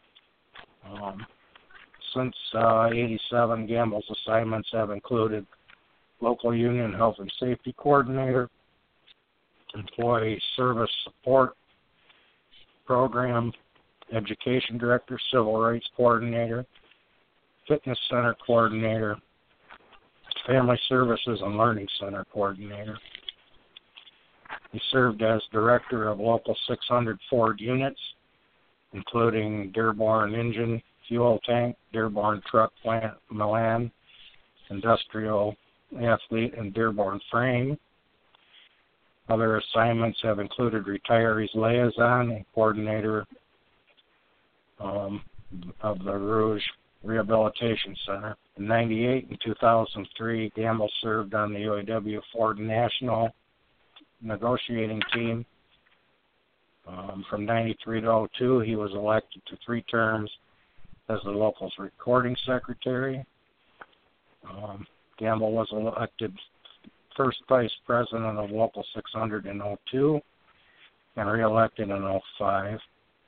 Since 1987, Gamble's assignments have included local union health and safety coordinator, employee service support program, education director, civil rights coordinator, fitness center coordinator, family services and learning center coordinator. He served as director of Local 600 Ford units, including Dearborn Engine Fuel Tank, Dearborn Truck Plant, Milan, Industrial Athlete, and Dearborn Frame. Other assignments have included Retirees Liaison and Coordinator of the Rouge Rehabilitation Center In 98 and 2003, Gamble served on the UAW Ford National negotiating team. From 93 to 02, he was elected to 3 terms as the local's recording secretary. Gamble was elected first vice president of Local 600 in 02 and reelected in 05.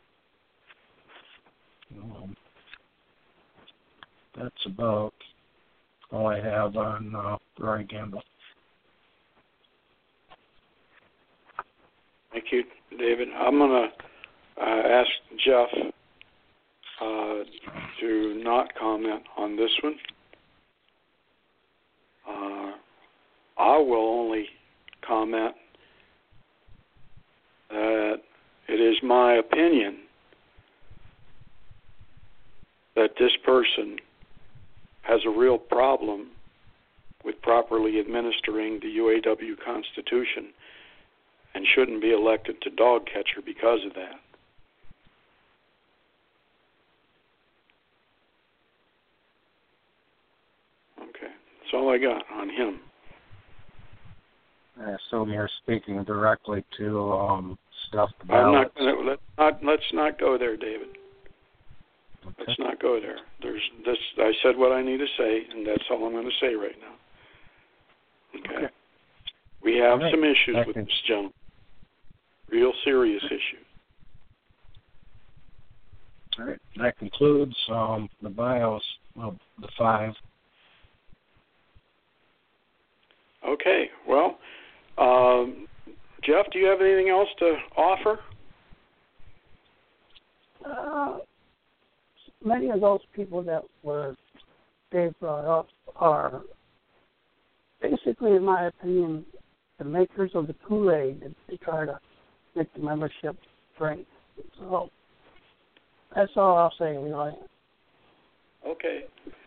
That's about all I have on Roy Gamble. Thank you, David. I'm going to ask Jeff to not comment on this one. I will only comment that it is my opinion that this person has a real problem with properly administering the UAW Constitution and shouldn't be elected to dog catcher because of that. Okay, that's all I got on him. I assume you're speaking directly to stuff I'm ballots. not gonna, let's not go there, David. Okay. Let's not go there. There's this. I said what I need to say, and that's all I'm going to say right now. Okay. We have some issues with this gentleman. Real serious issues. All right. That concludes the bios of the 5. Okay. Well, Jeff, do you have anything else to offer? Many of those people that Dave brought up are basically, in my opinion, the makers of the Kool-Aid that they try to make the membership drink. So that's all I'll say, Leroy. Okay.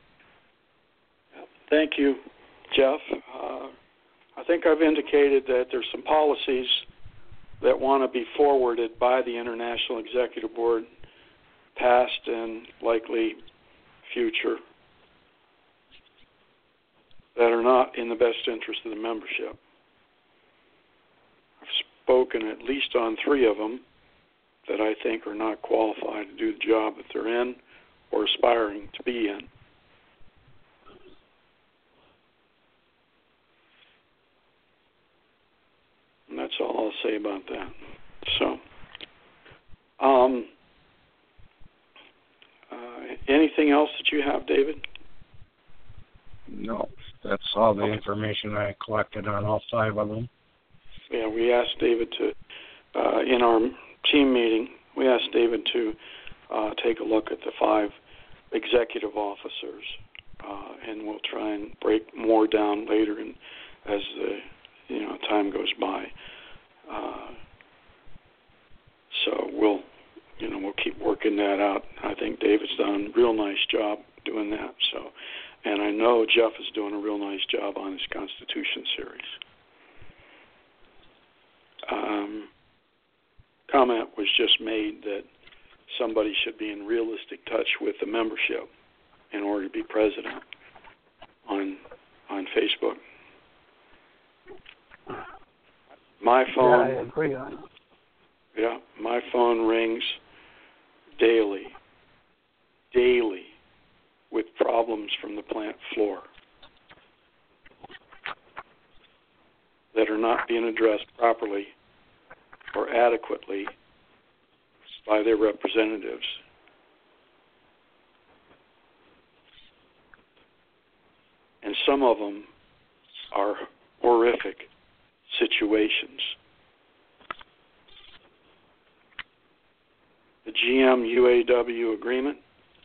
Thank you, Jeff. I think I've indicated that there's some policies that want to be forwarded by the International Executive Board, past and likely future, that are not in the best interest of the membership. I've spoken at least on 3 of them that I think are not qualified to do the job that they're in or aspiring to be in. And that's all I'll say about that. So, anything else that you have, David? No, that's all the information I collected on all 5 of them. Yeah, we asked David to, in our team meeting, we asked David to take a look at the 5 executive officers, and we'll try and break more down later as the time goes by. So we'll keep working that out. I think David's done a real nice job doing that. So, and I know Jeff is doing a real nice job on his Constitution series. Comment was just made that somebody should be in realistic touch with the membership in order to be president on Facebook. My phone. Yeah, I agree on it. Yeah, my phone rings daily with problems from the plant floor that are not being addressed properly or adequately by their representatives. And some of them are horrific situations. The GM-UAW agreement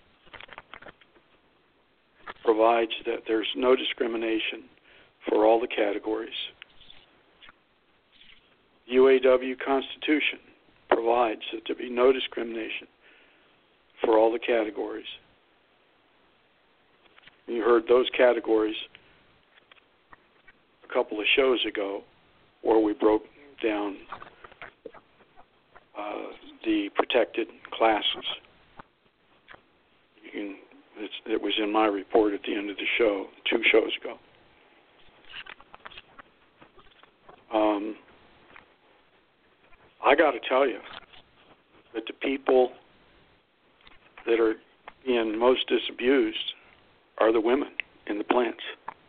provides that there's no discrimination for all the categories. UAW Constitution provides that there be no discrimination for all the categories. You heard those categories a couple of shows ago where we broke down the protected classes. You can It was in my report at the end of the show, 2 shows ago. I got to tell you that the people that are being most disabused are the women in the plants.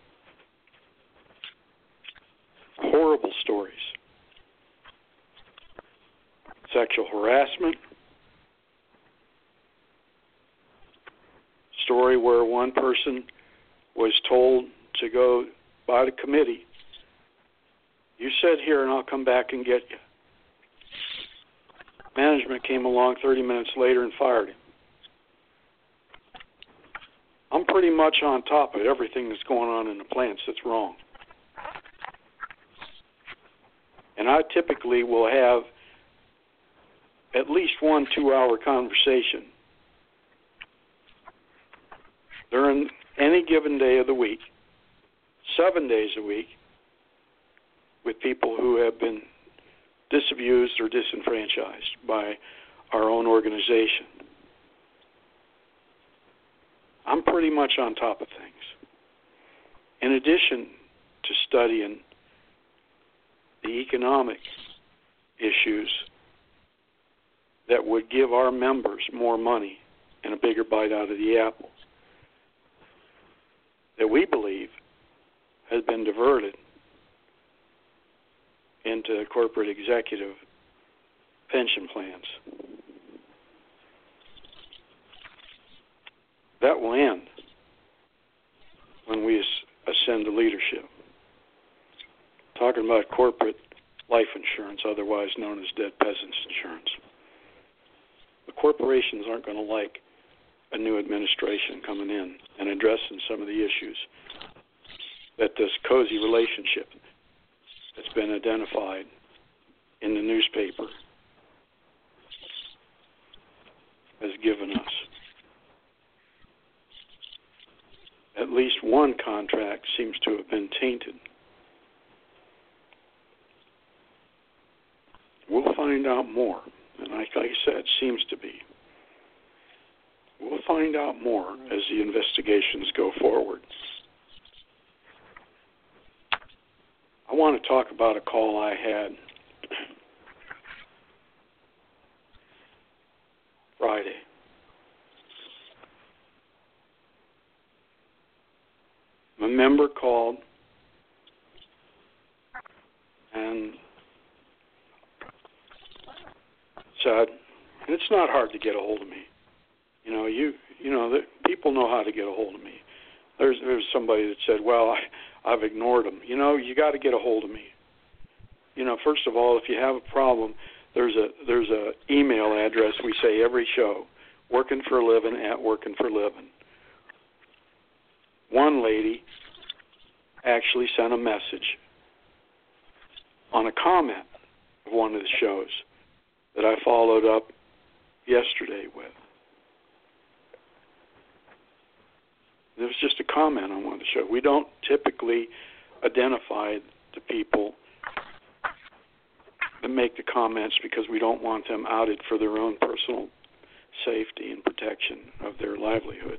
Horrible stories. Sexual harassment. Story where one person was told to go by the committee, you sit here and I'll come back and get you. Management came along 30 minutes later and fired him. I'm pretty much on top of everything that's going on in the plants that's wrong. And I typically will have at least 1 2-hour conversation during any given day of the week, 7 days a week, with people who have been disabused or disenfranchised by our own organization. I'm pretty much on top of things. In addition to studying the economic issues that would give our members more money and a bigger bite out of the apple, that we believe has been diverted into corporate executive pension plans. That will end when we ascend to leadership. Talking about corporate life insurance, otherwise known as dead peasants insurance. The corporations aren't going to like a new administration coming in and addressing some of the issues that this cozy relationship that's been identified in the newspaper has given us. At least one contract seems to have been tainted. We'll find out more, and like I said, seems to be. We'll find out more as the investigations go forward. I want to talk about a call I had Friday. A member called and said, and it's not hard to get a hold of me. You know that people know how to get a hold of me. There's somebody that said, well, I've ignored them. You got to get a hold of me. First of all, if you have a problem, there's a email address we say every show, workingforaliving@workingforliving. One lady actually sent a message on a comment of one of the shows that I followed up yesterday with. It was just a comment on one of the shows. We don't typically identify the people that make the comments because we don't want them outed for their own personal safety and protection of their livelihood.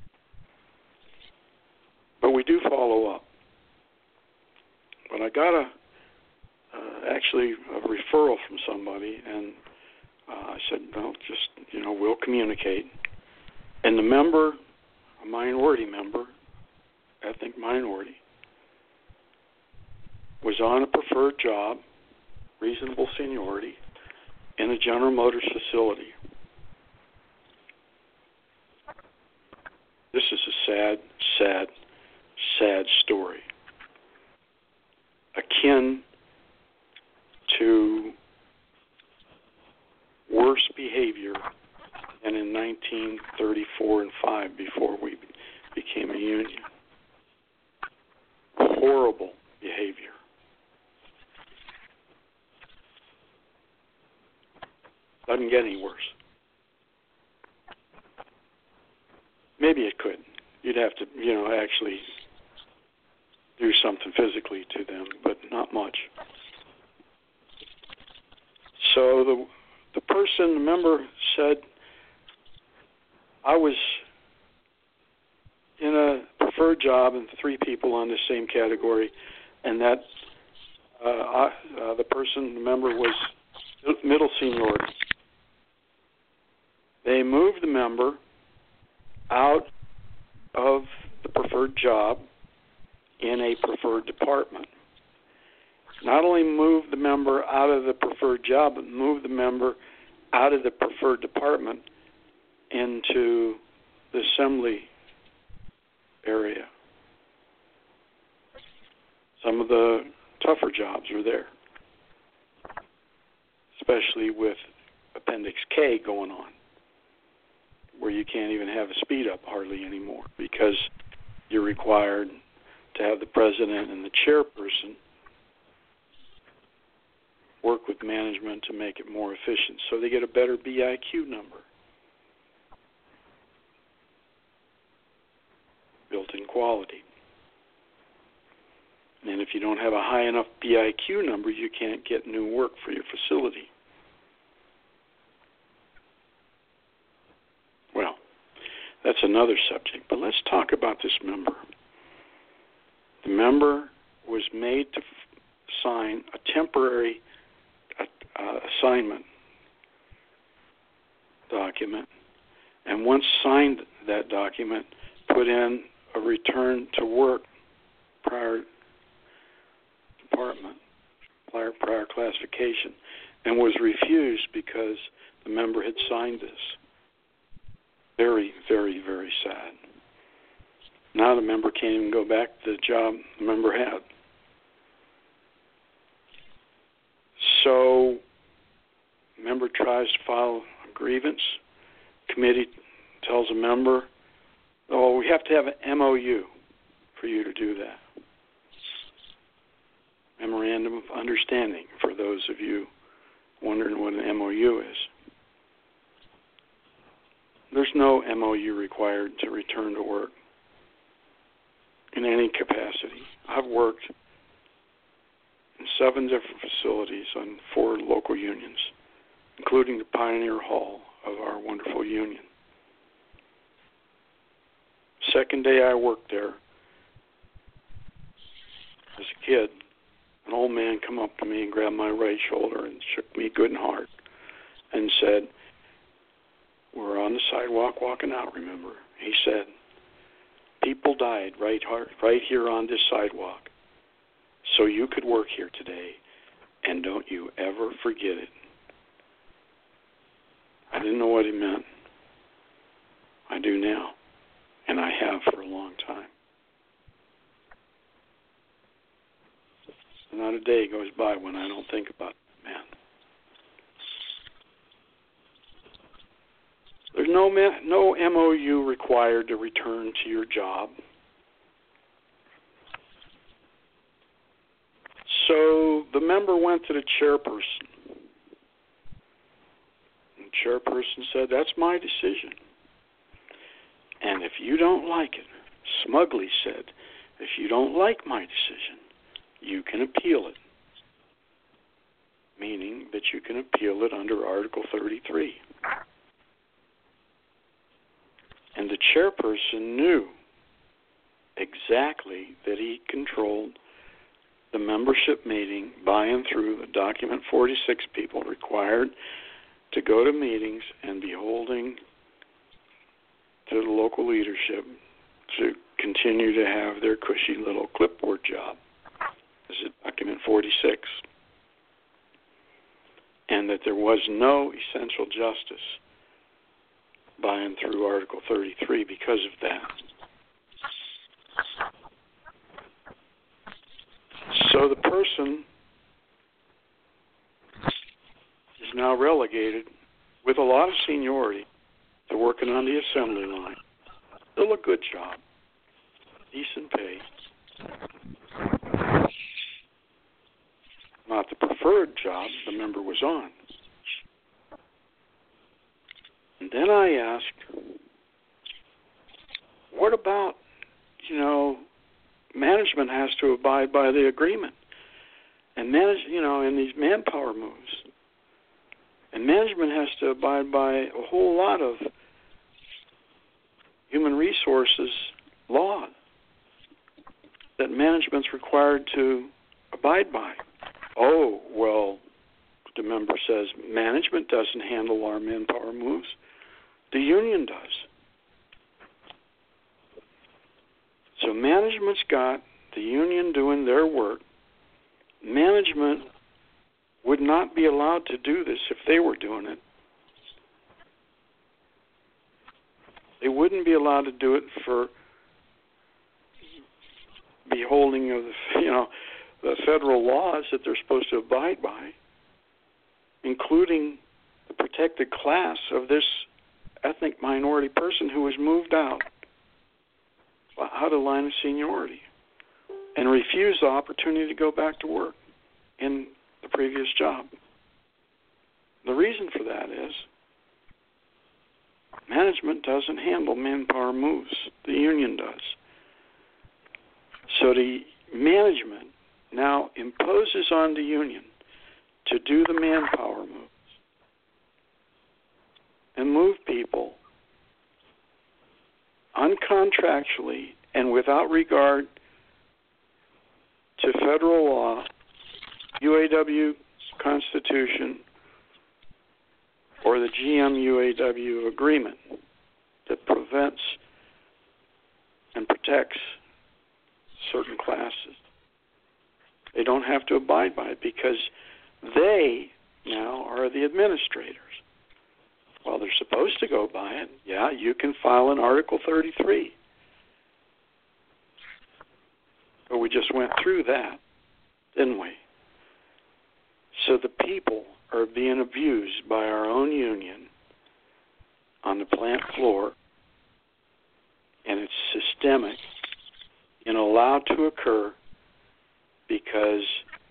But we do follow up. But I got actually a referral from somebody, and I said, well, we'll communicate. And the member, a minority member, ethnic minority, was on a preferred job, reasonable seniority, in a General Motors facility. This is a sad, sad, sad story, akin to worse behavior than in 1934 and 5 before we became a union. Horrible behavior. Doesn't get any worse. Maybe it could. You'd have to, actually do something physically to them, but not much. So the member said, I was in a preferred job and 3 people on the same category, and that the member was middle seniority. They moved the member out of the preferred job in a preferred department. Not only moved the member out of the preferred job, but moved the member out of the preferred department into the assembly area. Some of the tougher jobs are there, especially with Appendix K going on, where you can't even have a speed up hardly anymore because you're required to have the president and the chairperson work with management to make it more efficient so they get a better BIQ number. Built-in quality. And if you don't have a high enough BIQ number, you can't get new work for your facility. Well, that's another subject, but let's talk about this member. The member was made to sign a temporary assignment document, and once signed that document, put in a return to work prior department, prior classification, and was refused because the member had signed this. Very, very, very sad. Now the member can't even go back to the job the member had. So, member tries to file a grievance. Committee tells a member, oh, we have to have an MOU for you to do that. Memorandum of Understanding, for those of you wondering what an MOU is. There's no MOU required to return to work in any capacity. I've worked in 7 different facilities on 4 local unions, including the Pioneer Hall of our wonderful union. Second day I worked there, as a kid, an old man come up to me and grabbed my right shoulder and shook me good and hard and said, we're on the sidewalk walking out, remember? He said, people died right here on this sidewalk, so you could work here today, and don't you ever forget it. I didn't know what he meant. I do now, and I have for a long time. Not a day goes by when I don't think about that man. There's no MOU required to return to your job. So the member went to the chairperson. And the chairperson said, that's my decision. And if you don't like it, smugly said, if you don't like my decision, you can appeal it. Meaning that you can appeal it under Article 33. And the chairperson knew exactly that he controlled the membership meeting by and through the document 46 people required to go to meetings and be holding to the local leadership to continue to have their cushy little clipboard job. This is document 46. And that there was no essential justice by and through Article 33 because of that. So the person is now relegated with a lot of seniority to working on the assembly line. Still a good job, decent pay. Not the preferred job the member was on. And then I asked, what about, management has to abide by the agreement. And in these manpower moves. And management has to abide by a whole lot of human resources law that management's required to abide by. Oh, well, the member says, management doesn't handle our manpower moves. The union does. So management's got the union doing their work. Management would not be allowed to do this if they were doing it. They wouldn't be allowed to do it for beholding of the federal laws that they're supposed to abide by, including the protected class of this ethnic minority person who was moved out of line of seniority and refused the opportunity to go back to work in the previous job. The reason for that is management doesn't handle manpower moves. The union does. So the management now imposes on the union to do the manpower moves and move people uncontractually and without regard to federal law, UAW Constitution, or the GM-UAW agreement that prevents and protects certain classes. They don't have to abide by it because they now are the administrators. Well, they're supposed to go by it. Yeah, you can file an Article 33. But we just went through that, didn't we? So the people are being abused by our own union on the plant floor, and it's systemic and allowed to occur because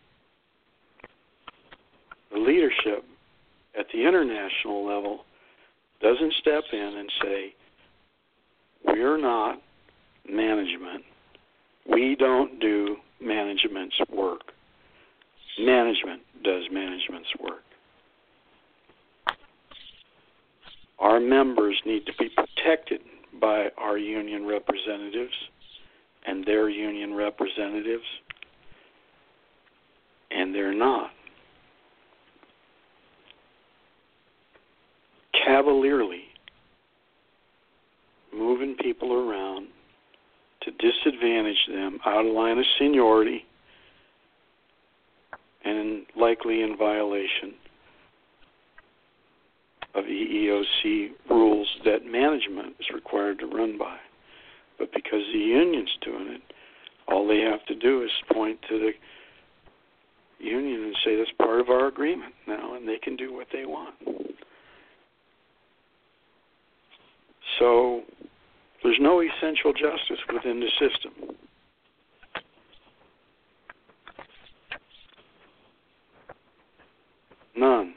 the leadership at the international level doesn't step in and say, we're not management. We don't do management's work. Management does management's work. Our members need to be protected by our union representatives and their union representatives, and they're not. Cavalierly moving people around to disadvantage them out of line of seniority and likely in violation of EEOC rules that management is required to run by. But because the union's doing it, all they have to do is point to the union and say that's part of our agreement now, and they can do what they want. So there's no essential justice within the system. None.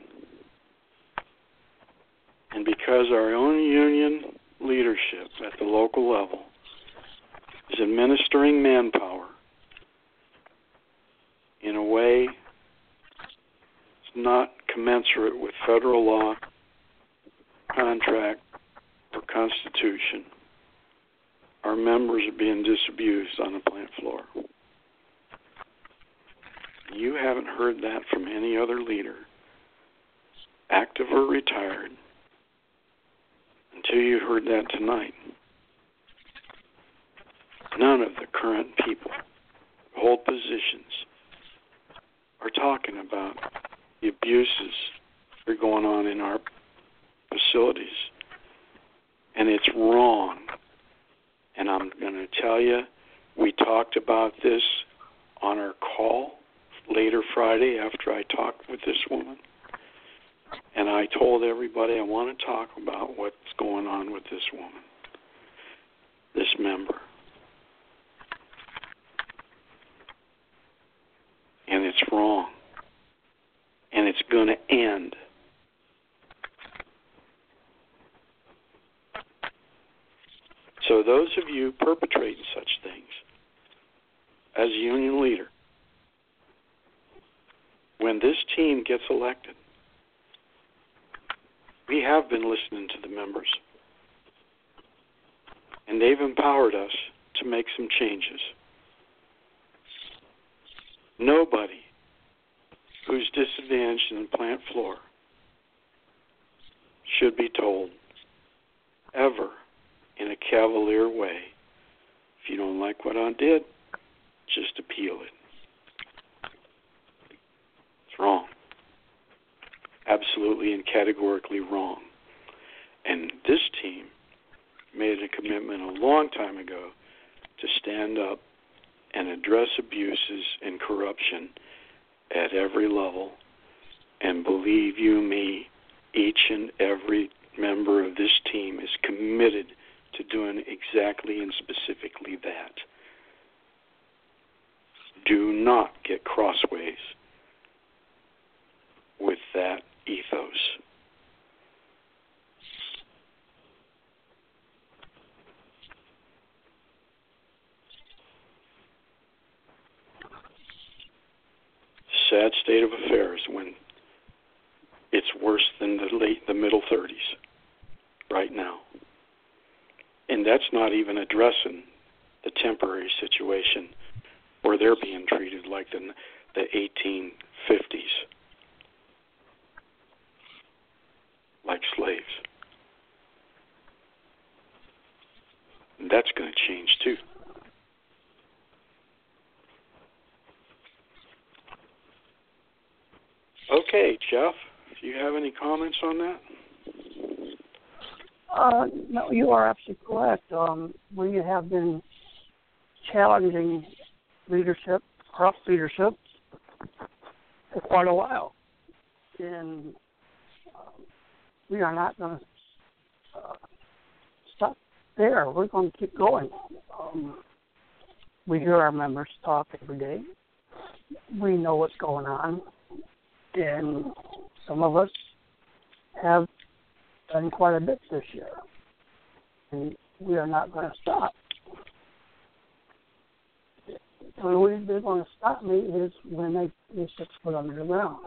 And because our own union leadership at the local level is administering manpower in a way that's not commensurate with federal law, contract, or Constitution, our members are being disabused on the plant floor. You haven't heard that from any other leader, active or retired, until you heard that tonight. None of the current people who hold positions are talking about the abuses that are going on in our facilities. And it's wrong. And I'm going to tell you, we talked about this on our call later Friday after I talked with this woman. And I told everybody I want to talk about what's going on with this woman, this member. And it's wrong. And it's going to end. So those of you perpetrating such things, as a union leader, when this team gets elected, we have been listening to the members, and they've empowered us to make some changes. Nobody who's disadvantaged in the plant floor should be told, ever, in a cavalier way, if you don't like what I did, just appeal it. It's wrong. Absolutely and categorically wrong. And this team made a commitment a long time ago to stand up and address abuses and corruption at every level. And believe you me, each and every member of this team is committed to doing exactly and specifically that. Do not get crossways with that ethos. Sad state of affairs when it's worse than the middle 30s right now. And that's not even addressing the temporary situation where they're being treated like the 1850s, like slaves. And that's going to change too. Okay, Jeff, do you have any comments on that? No, you are absolutely correct. We have been challenging leadership, corrupt leadership, for quite a while. And we are not going to stop there. We're going to keep going. We hear our members talk every day. We know what's going on. And some of us have done quite a bit this year. And we are not going to stop. The only way they're going to stop me is when they 6 foot under the ground.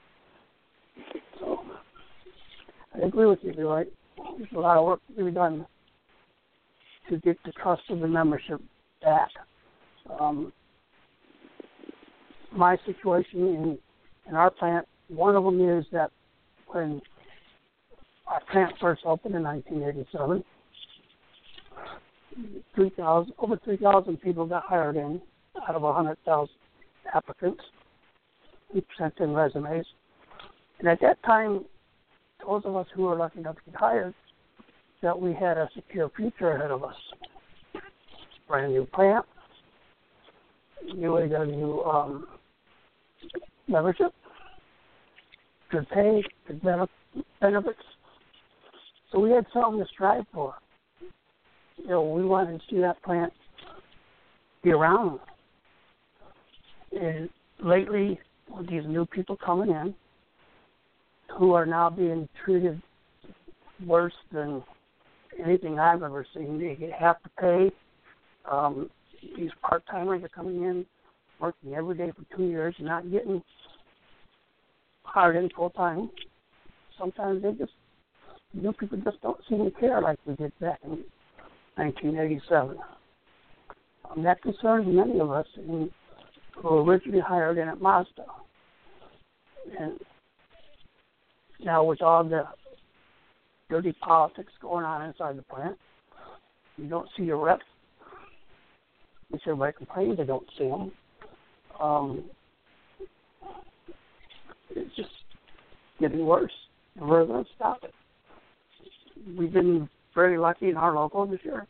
So I agree with you, Dwight. There's a lot of work to be done to get the trust of the membership back. My situation in our plant, one of them is that when our plant first opened in 1987, over 3,000 people got hired in out of 100,000 applicants. We sent in resumes. And at that time, those of us who were lucky enough to get hired felt we had a secure future ahead of us. Brand new plant, UAW membership, good pay, good benefits. So we had something to strive for. We wanted to see that plant be around. And lately, with these new people coming in, who are now being treated worse than anything I've ever seen. They get half the pay. These part-timers are coming in, working every day for 2 years, and not getting hired in full-time. Sometimes new people just don't seem to care like we did back in 1987. That concerns many of us who were originally hired in at Mazda. And now with all the dirty politics going on inside the plant, you don't see your reps, which everybody complains they don't see them. It's just getting worse, and we're going to stop it. We've been very lucky in our local this year.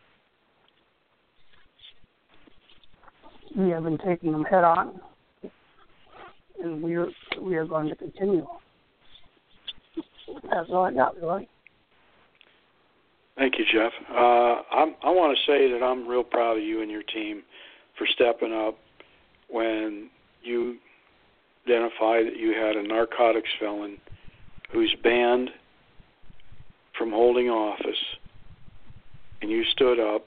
We have been taking them head on, and we are going to continue. That's all I got, really. Thank you, Jeff. I want to say that I'm real proud of you and your team for stepping up when you identified that you had a narcotics felon who's banned from holding office, and you stood up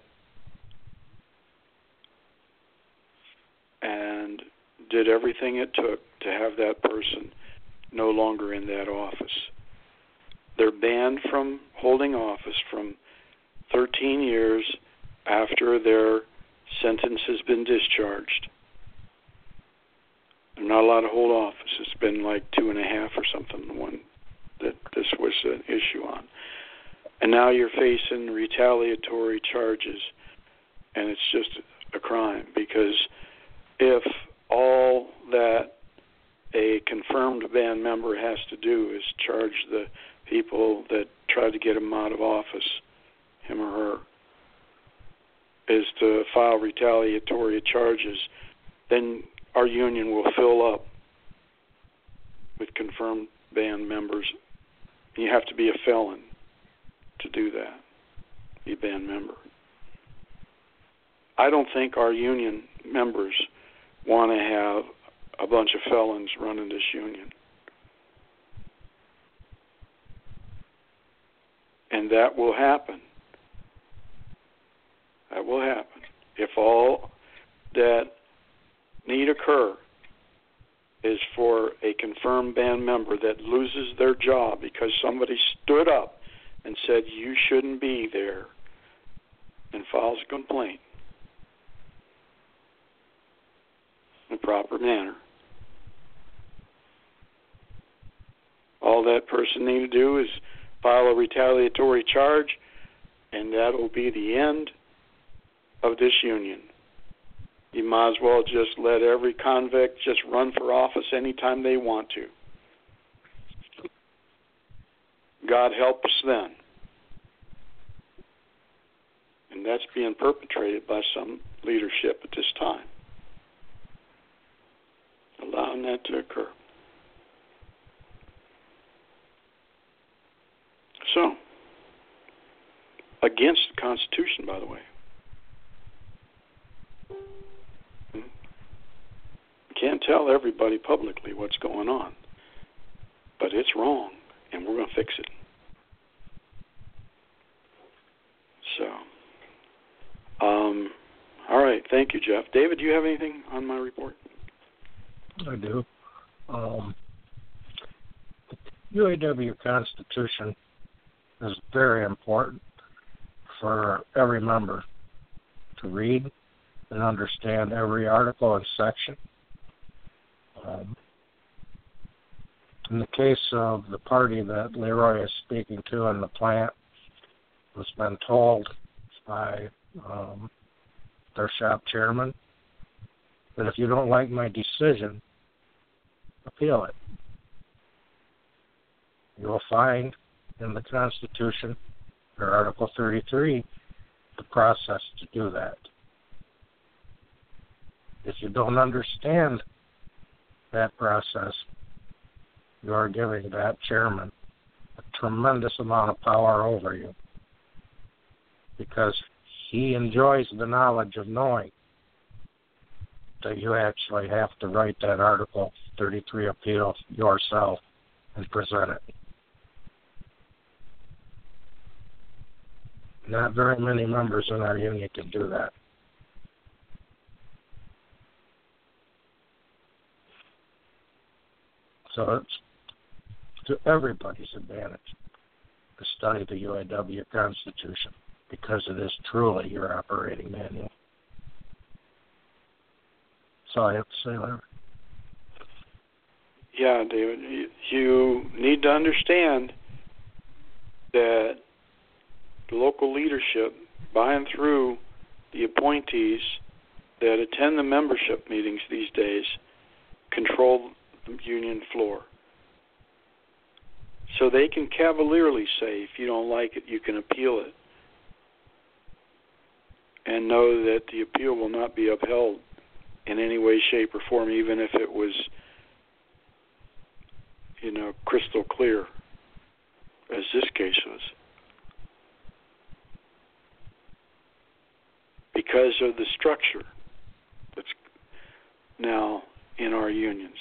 and did everything it took to have that person no longer in that office. They're banned from holding office from 13 years after their sentence has been discharged. They're not allowed to hold office. It's been like 2.5 or something, the one that this was an issue on. And now you're facing retaliatory charges, and it's just a crime, because if all that a confirmed band member has to do is charge the people that tried to get him out of office, him or her, is to file retaliatory charges, then our union will fill up with confirmed band members. You have to be a felon to do that, be a band member. I don't think our union members want to have a bunch of felons running this union. And that will happen. That will happen. If all that need occur is for a confirmed band member that loses their job because somebody stood up and said you shouldn't be there and files a complaint in a proper manner, all that person need to do is file a retaliatory charge, and that'll be the end of this union. You might as well just let every convict just run for office anytime they want to. God help us then. And that's being perpetrated by some leadership at this time, allowing that to occur. So, against the Constitution, by the way. Can't tell everybody publicly what's going on, but it's wrong, and we're going to fix it. So, all right, thank you, Jeff. David, do you have anything on my report? I do. The UAW Constitution is very important for every member to read and understand every article and section. In the case of the party that Leroy is speaking to in the plant, was been told by their shop chairman that if you don't like my decision, appeal it. You will find in the Constitution, or Article 33, the process to do that. If you don't understand that process, you are giving that chairman a tremendous amount of power over you, because he enjoys the knowledge of knowing that you actually have to write that Article 33 appeal yourself and present it. Not very many members in our union can do that. So it's to everybody's advantage to study the UAW Constitution, because it is truly your operating manual. That's all I have to say, Larry. Yeah, David, you need to understand that the local leadership, by and through the appointees that attend the membership meetings these days, control the union floor. So they can cavalierly say, if you don't like it, you can appeal it. And know that the appeal will not be upheld in any way, shape, or form, even if it was, crystal clear, as this case was. Because of the structure that's now in our unions.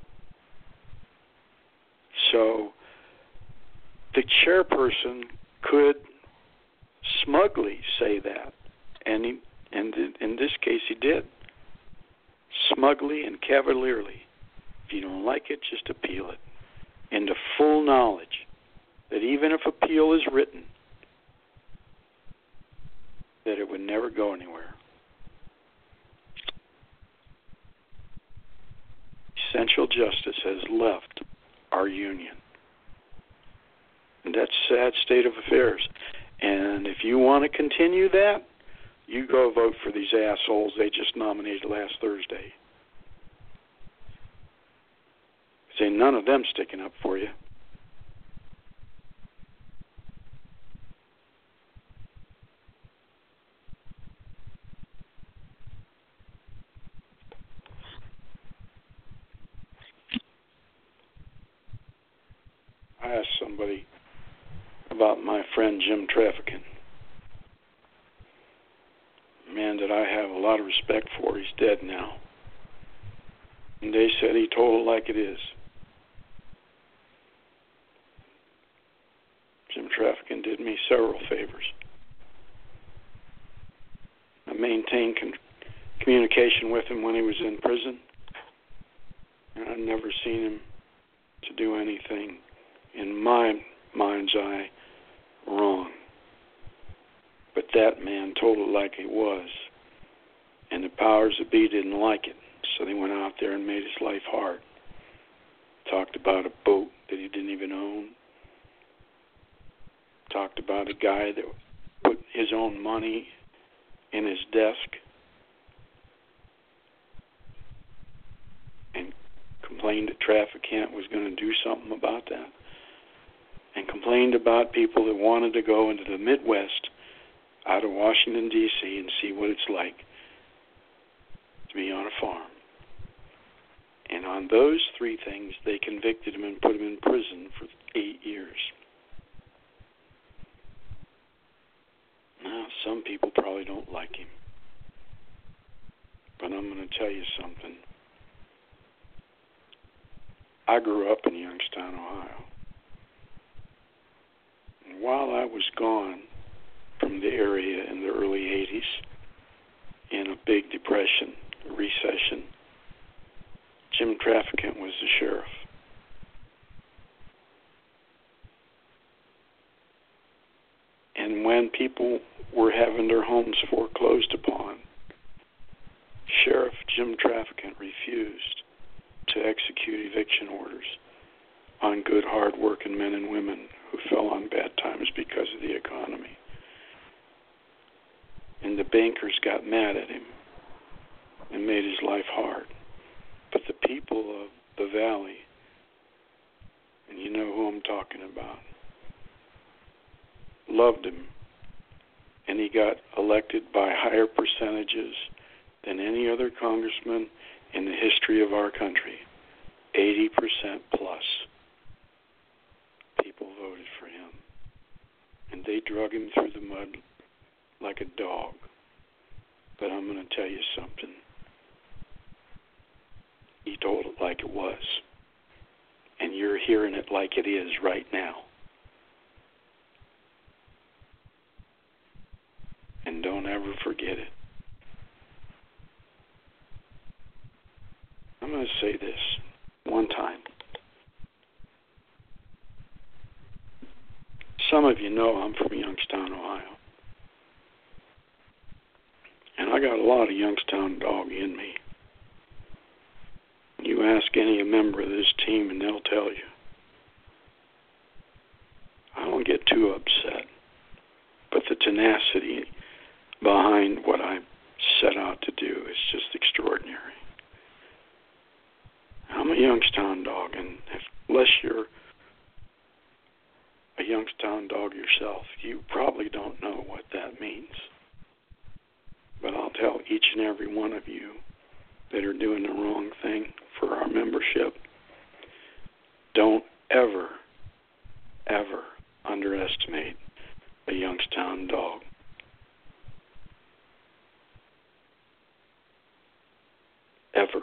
So the chairperson could smugly say that, and in this case he did, smugly and cavalierly. If you don't like it, just appeal it, into full knowledge that even if appeal is written, that it would never go anywhere. Essential justice has left our union. And that's a sad state of affairs. And if you want to continue that, you go vote for these assholes they just nominated last Thursday. Say none of them sticking up for you. I asked somebody about my friend Jim Traficant. A man that I have a lot of respect for. He's dead now. And they said he told it like it is. Jim Traficant did me several favors. I maintained communication with him when he was in prison, and I've never seen him to do anything, in my mind's eye, wrong. But that man told it like it was, and the powers that be didn't like it, so they went out there and made his life hard. Talked about a boat that he didn't even own. Talked about a guy that put his own money in his desk and complained that Traficant was going to do something about that, and complained about people that wanted to go into the Midwest out of Washington, D.C. and see what it's like to be on a farm. And on those three things, they convicted him and put him in prison for 8 years. Now, some people probably don't like him. But I'm going to tell you something. I grew up in Youngstown, Ohio. And while I was gone from the area in the early 80s, in a big depression, a recession, Jim Traficant was the sheriff. And when people were having their homes foreclosed upon, Sheriff Jim Traficant refused to execute eviction orders on good, hard-working men and women who fell on bad times because of the economy. And the bankers got mad at him and made his life hard. But the people of the valley, and you know who I'm talking about, loved him, and he got elected by higher percentages than any other congressman in the history of our country. 80% plus people voted for him, and they drug him through the mud like a dog. But I'm going to tell you something. He told it like it was, and you're hearing it like it is right now. And don't ever forget it. I'm going to say this one time. Some of you know I'm from Youngstown, Ohio. And I got a lot of Youngstown dog in me. You ask any member of this team and they'll tell you. I don't get too upset. But the tenacity behind what I set out to do is just extraordinary. I'm a Youngstown dog, and unless you're a Youngstown dog yourself, you probably don't know what that means. But I'll tell each and every one of you that are doing the wrong thing for our membership, don't ever, ever underestimate a Youngstown dog. Ever.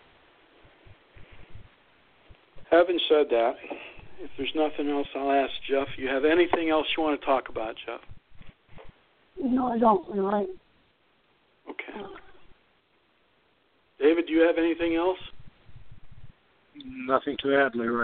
Having said that, if there's nothing else, I'll ask Jeff. You have anything else you want to talk about, Jeff? No, I don't. You're right. Okay. David, do you have anything else? Nothing to add, Leroy.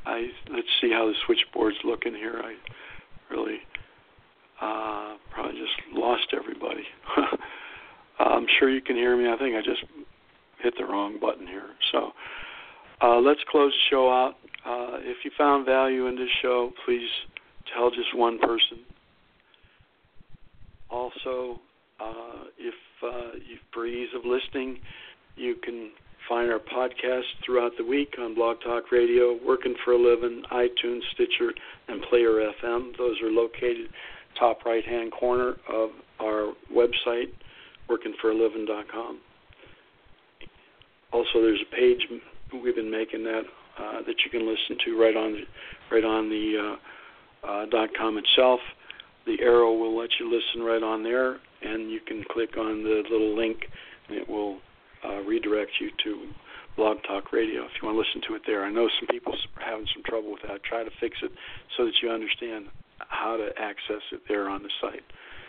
Let's see how the switchboard's looking here. I really probably just lost everybody. I'm sure you can hear me. I think I just hit the wrong button here. So let's close the show out. If you found value in this show, please tell just one person. Also, if for ease of listening, you can find our podcast throughout the week on Blog Talk Radio, Working for a Living, iTunes, Stitcher, and Player FM. Those are located top right-hand corner of our website, workingforaliving.com. Also, there's a page we've been making that you can listen to right on the .com itself. The arrow will let you listen right on there, and you can click on the little link, and it will redirect you to Blog Talk Radio if you want to listen to it there. I know some people are having some trouble with that. Try to fix it so that you understand how to access it there on the site.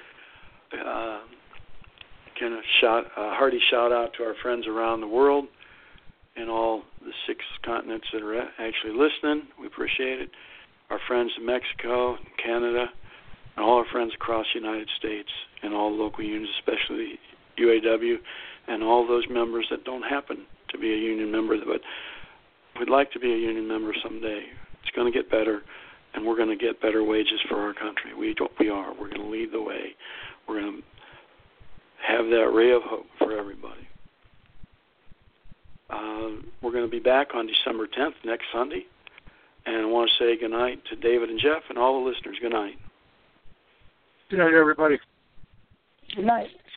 Again, a hearty shout out to our friends around the world and all the 6 continents that are actually listening. We appreciate it. Our friends in Mexico, Canada, and all our friends across the United States and all local unions, especially UAW, and all those members that don't happen to be a union member, but would like to be a union member someday. It's going to get better, and we're going to get better wages for our country. We are. We're going to lead the way. We're going to have that ray of hope for everybody. We're going to be back on December 10th, next Sunday, and I want to say good night to David and Jeff and all the listeners. Good night. Good night, everybody. Good night.